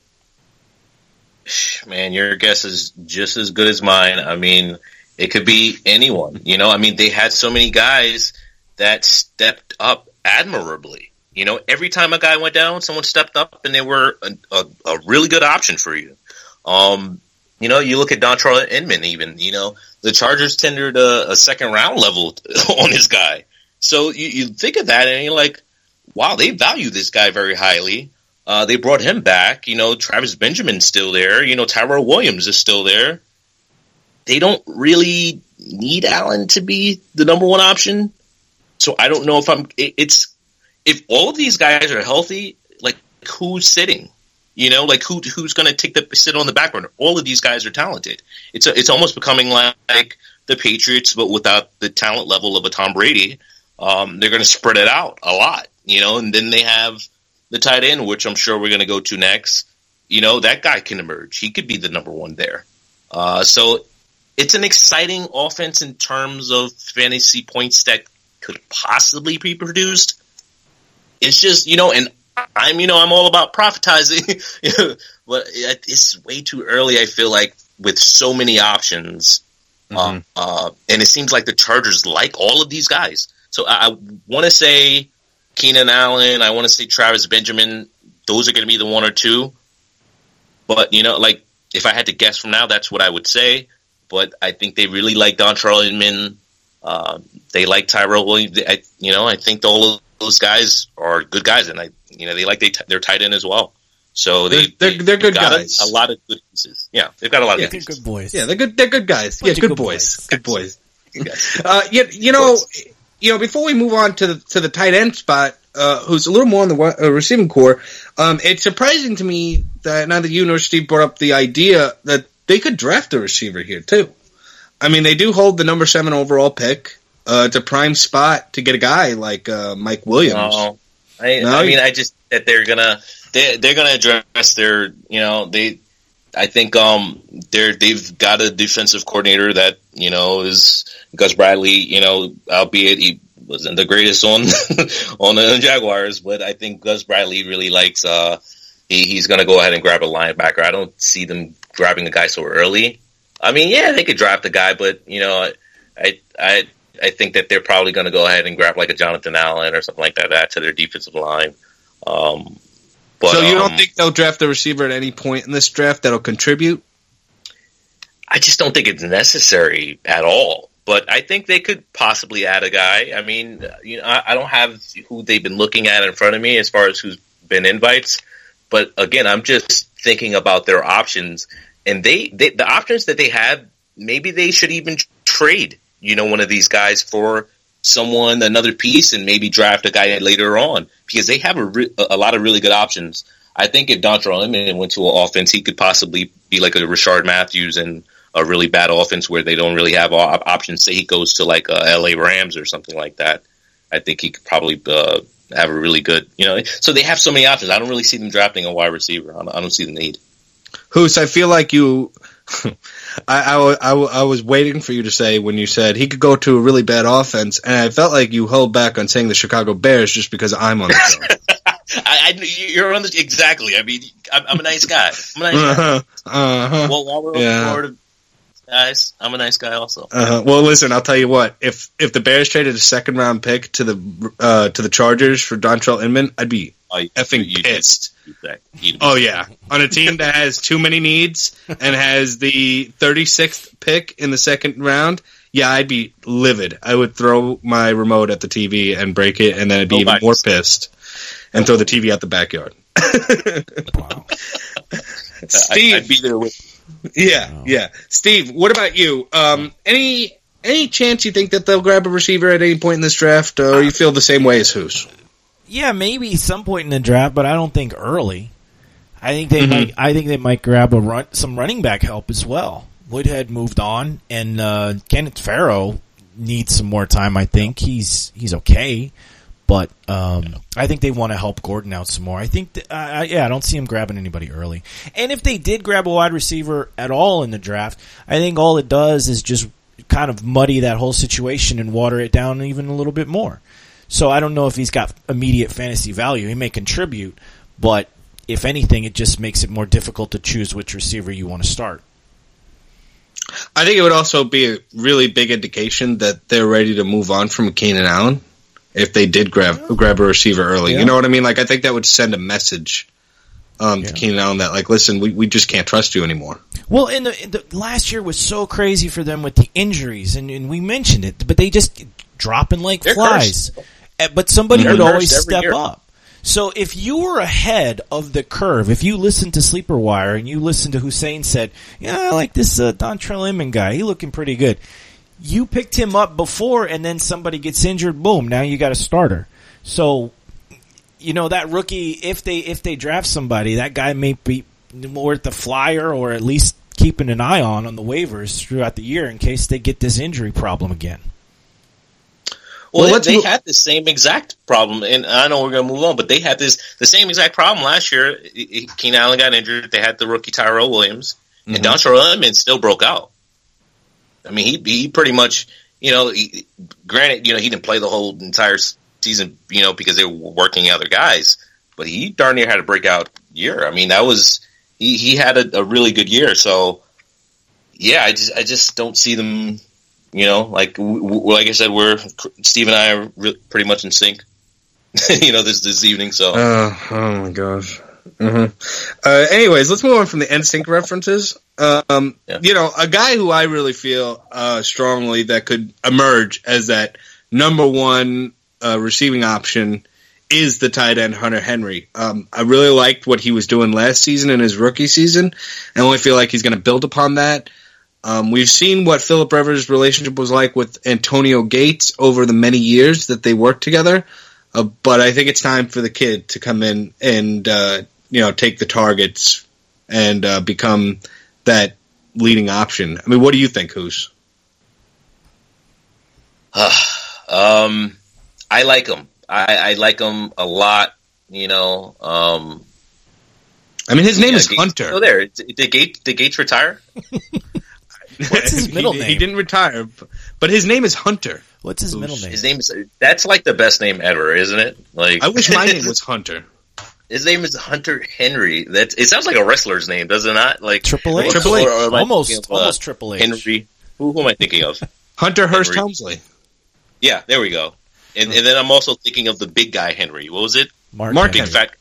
Man, your guess is just as good as mine. I mean, it could be anyone. You know, I mean, they had so many guys that stepped up admirably. You know, every time a guy went down, someone stepped up, and they were a, a, a really good option for you. Um, you know, you look at Dontrell Inman even, you know, the Chargers tendered a, a second round level on this guy. So you, you think of that, and you're like, wow, they value this guy very highly. Uh, they brought him back. You know, Travis Benjamin's still there. You know, Tyrell Williams is still there. They don't really need Allen to be the number one option. So I don't know if I'm, it, it's, if all of these guys are healthy, like who's sitting, you know, like who, who's going to take the, sit on the back burner? All of these guys are talented. It's a, it's almost becoming like, like the Patriots, but without the talent level of a Tom Brady. Um, they're going to spread it out a lot, you know, and then they have the tight end, which I'm sure we're going to go to next. You know, that guy can emerge. He could be the number one there. Uh, so it's an exciting offense in terms of fantasy points that could possibly be produced. It's just, you know, and I'm, you know, I'm all about prophetizing, but it's way too early. I feel like with so many options, mm-hmm. uh, uh, and it seems like the Chargers like all of these guys. So I, I want to say Keenan Allen. I want to say Travis Benjamin. Those are going to be the one or two. But, you know, like if I had to guess from now, that's what I would say. But I think they really like Dontrell Inman. Uh, they like Tyrell Williams. I, you know, I think all of those guys are good guys, and I, you know, they like they t- their tight end as well. So they they're, they're, they're good guys. A, a lot of good pieces. Yeah, they've got a lot yeah, of good, pieces. good boys. Yeah, they're good. They're good guys. Bunch yeah, good, good boys. boys. Good boys. uh, you, you know, you know, before we move on to the to the tight end spot, uh, who's a little more on the uh, receiving core, um, it's surprising to me that now that you nor Steve brought up the idea that they could draft a receiver here too. I mean, they do hold the number seven overall pick. Uh, it's a prime spot to get a guy like uh, Mike Williams. No, I, no? I mean, I just that they're gonna they they're gonna address their you know they I think um they're they've got a defensive coordinator that you know is Gus Bradley. You know, albeit he wasn't the greatest on on the Jaguars, but I think Gus Bradley really likes. Uh, he, he's gonna go ahead and grab a linebacker. I don't see them grabbing a guy so early. I mean, yeah, they could draft a guy, but you know, I I. I think that they're probably going to go ahead and grab like a Jonathan Allen or something like that, that to their defensive line. Um, but, so you don't um, think they'll draft a receiver at any point in this draft that'll contribute? I just don't think it's necessary at all. But I think they could possibly add a guy. I mean, you know, I, I don't have who they've been looking at in front of me as far as who's been invites. But again, I'm just thinking about their options, and they, they the options that they have. Maybe they should even trade. You know, one of these guys for someone, another piece, and maybe draft a guy later on because they have a, re- a lot of really good options. I think if Dontrell Inman went to an offense, he could possibly be like a Rashard Matthews in a really bad offense where they don't really have op- options. Say he goes to like a L A Rams or something like that. I think he could probably uh, have a really good, you know. So they have so many options. I don't really see them drafting a wide receiver. I don't, I don't see the need. Hoos, I feel like you. I, I, I, I was waiting for you to say when you said he could go to a really bad offense, and I felt like you held back on saying the Chicago Bears just because I'm on the show. I, I, you're on the exactly. I mean, I'm, I'm a nice guy. I'm a nice uh-huh, guy. Uh-huh. Well, while we're yeah. on Florida, guys, I'm a nice guy also. Uh-huh. Well, listen, I'll tell you what. If if the Bears traded a second round pick to the uh, to the Chargers for Dontrell Inman, I'd be oh, effing you, you pissed. Oh yeah, on a team that has too many needs and has the thirty-sixth pick in the second round, yeah, I'd be livid. I would throw my remote at the T V and break it, and then I'd be no even more pissed and throw the T V out the backyard. Wow, Steve, I'd be there with. Yeah, wow. yeah. Steve, what about you? Um, any any chance you think that they'll grab a receiver at any point in this draft, or you feel the same way as Hoos? Yeah, maybe some point in the draft, but I don't think early. I think they mm-hmm. might. I think they might grab a run, some running back help as well. Woodhead moved on, and uh, Kenneth Farrow needs some more time. I think he's he's okay, but um, I think they want to help Gordon out some more. I think, th- uh, yeah, I don't see him grabbing anybody early. And if they did grab a wide receiver at all in the draft, I think all it does is just kind of muddy that whole situation and water it down even a little bit more. So I don't know if he's got immediate fantasy value. He may contribute, but if anything, it just makes it more difficult to choose which receiver you want to start. I think it would also be a really big indication that they're ready to move on from Keenan Allen if they did grab grab a receiver early. Yeah. You know what I mean? Like, I think that would send a message um, yeah. to Keenan Allen that, like, listen, we, we just can't trust you anymore. Well, in the, in the last year was so crazy for them with the injuries, and, and we mentioned it, but they just dropping like they're flies. Cursed. But somebody they're would always step year. up. So if you were ahead of the curve, if you listened to Sleeper Wire and you listened to Hussein said, yeah, I like this uh, Dontrell Inman guy. He looking pretty good. You picked him up before and then somebody gets injured. Boom. Now you got a starter. So, you know, that rookie, if they, if they draft somebody, that guy may be worth the flyer or at least keeping an eye on on the waivers throughout the year in case they get this injury problem again. Well, well they, they had the same exact problem, and I know we're going to move on, but they had this the same exact problem last year. Keenan Allen got injured. They had the rookie Tyrell Williams, mm-hmm. and Dontrell Inman still broke out. I mean, he he pretty much, you know, he, granted, you know, he didn't play the whole entire season, you know, because they were working other guys, but he darn near had a breakout year. I mean, that was he he had a, a really good year. So, yeah, I just I just don't see them. You know, like like I said, we're Steve and I are re- pretty much in sync. you know, this this evening. So, uh, oh my gosh. Mm-hmm. Uh, anyways, let's move on from the N Sync references. Um, yeah. You know, a guy who I really feel uh, strongly that could emerge as that number one uh, receiving option is the tight end Hunter Henry. Um, I really liked what he was doing last season in his rookie season. I only feel like he's going to build upon that. Um, we've seen what Philip Rivers' relationship was like with Antonio Gates over the many years that they worked together. Uh, but I think it's time for the kid to come in and, uh, you know, take the targets and uh, become that leading option. I mean, what do you think, Hoos? um, I like him. I, I like him a lot, you know. Um, I mean, his name yeah, is Gates, Hunter. Oh, there. Did Gates, did Gates retire? What's his middle he, name? He didn't retire, but his name is Hunter. What's his middle name? His name is that's like the best name ever, isn't it? Like I wish my name was Hunter. His name is Hunter Henry. That it sounds like a wrestler's name, does it not? Like Triple H. Triple H. Or, or almost, of, uh, almost Triple H. Henry. Who, who am I thinking of? Hunter Hearst Helmsley. Yeah, there we go. And, and then I'm also thinking of the big guy Henry. What was it? Mark. Mark big Henry. fat.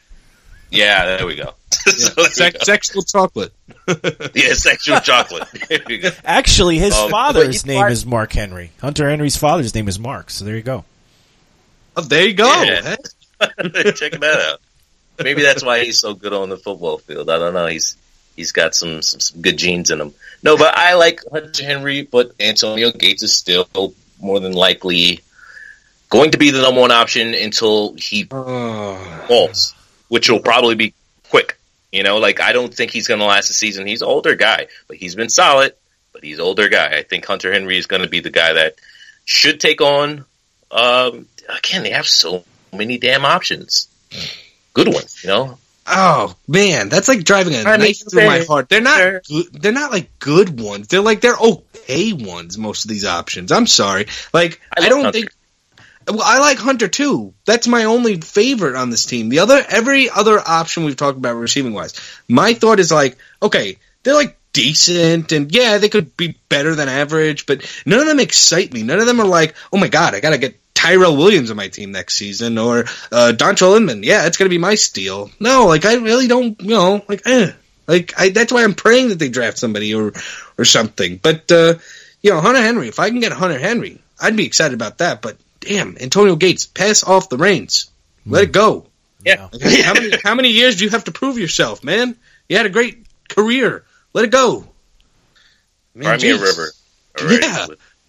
Yeah, there we go. Yeah. so Se- sexual chocolate. yeah, sexual chocolate. Actually, his um, father's name is Mark Henry. Hunter Henry's father's name is Mark. So there you go. Oh, there you go. Yeah. Check that out. Maybe that's why he's so good on the football field. I don't know. He's he's got some some, some good genes in him. No, but I like Hunter Henry. But Antonio Gates is still more than likely going to be the number one option until he oh. falls, which will probably be quick. You know, like, I don't think he's going to last the season. He's an older guy, but he's been solid, but he's an older guy. I think Hunter Henry is going to be the guy that should take on, um, again, they have so many damn options. Good ones, you know? Oh, man, that's like driving a I knife mean, through my heart. They're not, good, they're not like good ones. They're like, they're okay ones, most of these options. I'm sorry. Like, I, I don't Hunter. think... Well, I like Hunter too. That's my only favorite on this team. The other, every other option we've talked about receiving wise, my thought is like, okay, they're like decent, and yeah, they could be better than average, but none of them excite me. None of them are like, oh my god, I gotta get Tyrell Williams on my team next season, or uh, Dontrell Inman. Yeah, it's gonna be my steal. No, like I really don't, you know, like, eh. Like I, that's why I'm praying that they draft somebody or or something. But uh, you know, Hunter Henry. If I can get Hunter Henry, I'd be excited about that. But damn, Antonio Gates, pass off the reins. Let mm. it go. Yeah. Okay, how many how many years do you have to prove yourself, man? You had a great career. Let it go. Cry me a river. Yeah.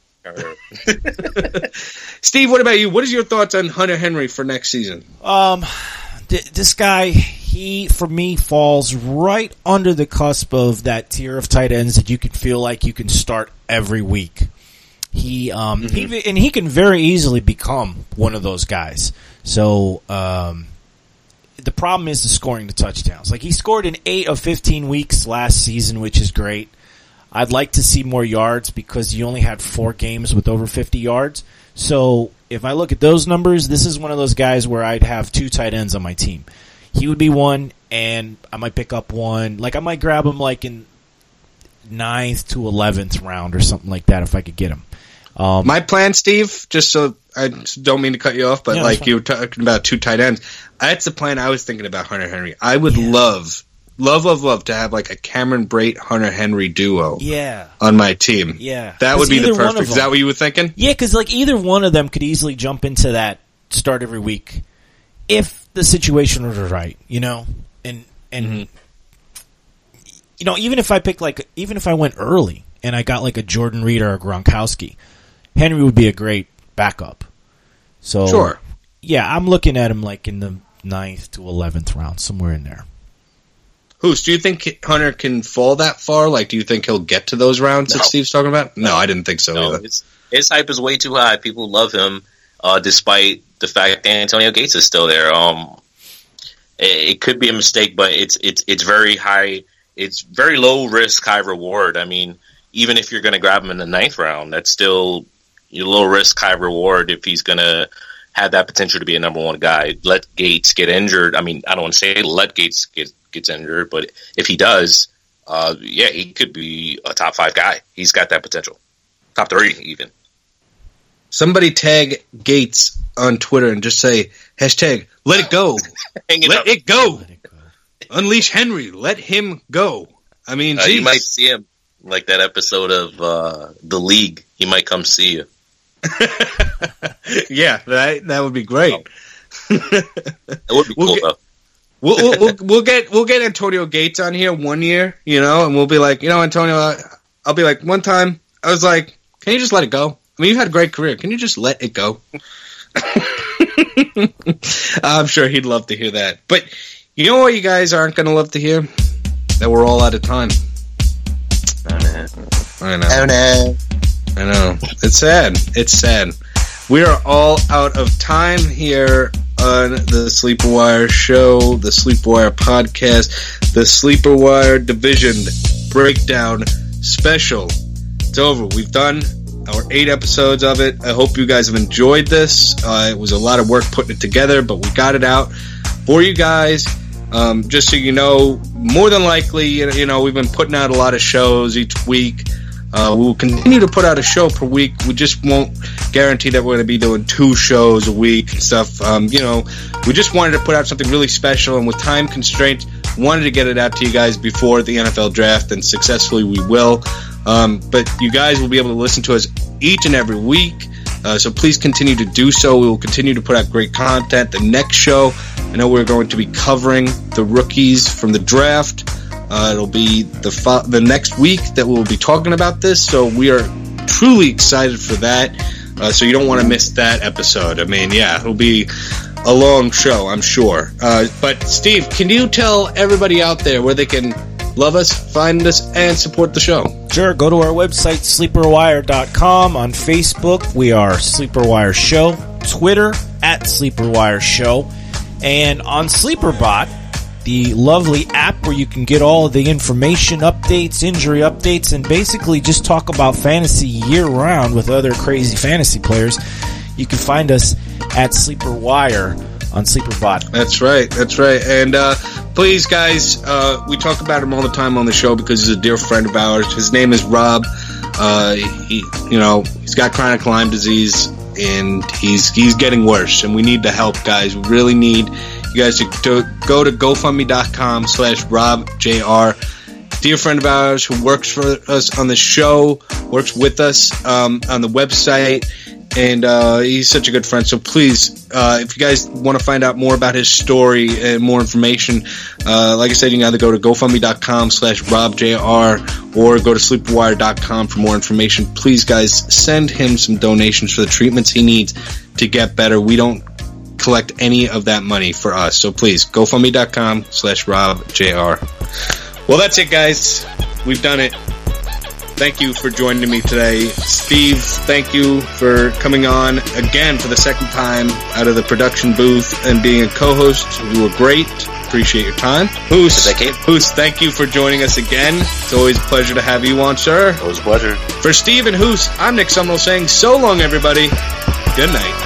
Steve, what about you? What is your thoughts on Hunter Henry for next season? Um, th- this guy, he, for me, falls right under the cusp of that tier of tight ends that you can feel like you can start every week. He, um, Mm-hmm. he, and he can very easily become one of those guys. So, um, the problem is the scoring the touchdowns. Like, he scored in eight of fifteen weeks last season, which is great. I'd like to see more yards because you only had four games with over fifty yards. So if I look at those numbers, this is one of those guys where I'd have two tight ends on my team. He would be one, and I might pick up one. Like, I might grab him like in ninth to eleventh round or something like that if I could get him. Um, My plan, Steve, just so I don't mean to cut you off, but Yeah, like that's you were talking about two tight ends, that's the plan I was thinking about Hunter Henry. I would love, love, love, love to have like a Cameron Brate Hunter Henry duo yeah. on my team. Yeah. That would 'Cause be the either one of perfect. Is them- that what you were thinking? Yeah, because like either one of them could easily jump into that start every week if the situation was right, you know, and and Mm-hmm. you know, even if I picked like even if I went early and I got like a Jordan Reed or a Gronkowski, Henry would be a great backup. So Sure. yeah, I'm looking at him like in the ninth to eleventh round, somewhere in there. Who's, do you think Hunter can fall that far? Like, do you think he'll get to those rounds No. that Steve's talking about? No, I didn't think so No, either. his, his hype is way too high. People love him, uh, despite the fact that Antonio Gates is still there. Um, it, it could be a mistake, but it's it's it's very high. It's very low risk, high reward. I mean, even if you're going to grab him in the ninth round, that's still your low risk, high reward. If he's going to have that potential to be a number one guy, let Gates get injured. I mean, I don't want to say let Gates get gets injured, but if he does, uh, yeah, he could be a top five guy. He's got that potential, top three even. Somebody tag Gates on Twitter and just say, hashtag, let it go. Hang it Let up. it go. Unleash Henry. Let him go. I mean, Uh, you geez. might see him like that episode of uh, The League. He might come see you. yeah, that that would be great. That would be We'll cool get- though. We'll, we'll, we'll, we'll get we'll get Antonio Gates on here one year, you know, and we'll be like, you know, Antonio, I- I'll be like, one time I was like, can you just let it go? I mean, you've had a great career. Can you just let it go? I'm sure he'd love to hear that. But you know what you guys aren't going to love to hear? That we're all out of time. I know. Oh no! I know. It's sad. It's sad. We are all out of time here on the Sleeper Wire show, the Sleeper Wire podcast, the Sleeper Wire Division Breakdown Special. It's over. We've done our eight episodes of it. I hope you guys have enjoyed this. Uh, it was a lot of work putting it together, but we got it out for you guys. Um, just so you know, more than likely, you know, we've been putting out a lot of shows each week. Uh, we will continue to put out a show per week. We just won't guarantee that we're going to be doing two shows a week and stuff. Um, you know, we just wanted to put out something really special, and with time constraints, wanted to get it out to you guys before the N F L draft, and successfully we will. Um, but you guys will be able to listen to us each and every week. Uh, so please continue to do so. We will continue to put out great content. The next show, I know we're going to be covering the rookies from the draft. Uh, it'll be the fo- the next week that we'll be talking about this. So we are truly excited for that. Uh, so you don't want to miss that episode. I mean, yeah, it'll be a long show, I'm sure. Uh, but Steve, can you tell everybody out there where they can love us, find us, and support the show? Sure, go to our website, sleeper wire dot com. On Facebook, we are Sleeper Wire Show. Twitter, at Sleeper Wire Show. And on SleeperBot, the lovely app where you can get all of the information updates, injury updates, and basically just talk about fantasy year-round with other crazy fantasy players. You can find us at Sleeper Wire on SleeperBot. That's right. That's right. And uh, please, guys, uh, we talk about him all the time on the show because he's a dear friend of ours. His name is Rob. Uh, he, you know, he's got chronic Lyme disease, and he's he's getting worse. And we need the help, guys. We really need you guys to, to go to GoFundMe.com slash Rob J R. Dear friend of ours who works for us on the show, works with us um, on the website. And uh, he's such a good friend. So please, uh, if you guys want to find out more about his story and more information, uh, like I said, you can either go to GoFundMe.com slash RobJR or go to Sleeper Wire dot com for more information. Please, guys, send him some donations for the treatments he needs to get better. We don't collect any of that money for us. So please, GoFundMe.com slash RobJR. Well, that's it, guys. We've done it. thank you for joining me today. Steve, thank you for coming on again for the second time out of the production booth and being a co-host. You were great. Appreciate your time. Hoos, Hoos, thank you for joining us again. It's always a pleasure to have you on, sir. Always a pleasure. For Steve and Hoos, I'm Nick Summerall saying so long, everybody. Good night.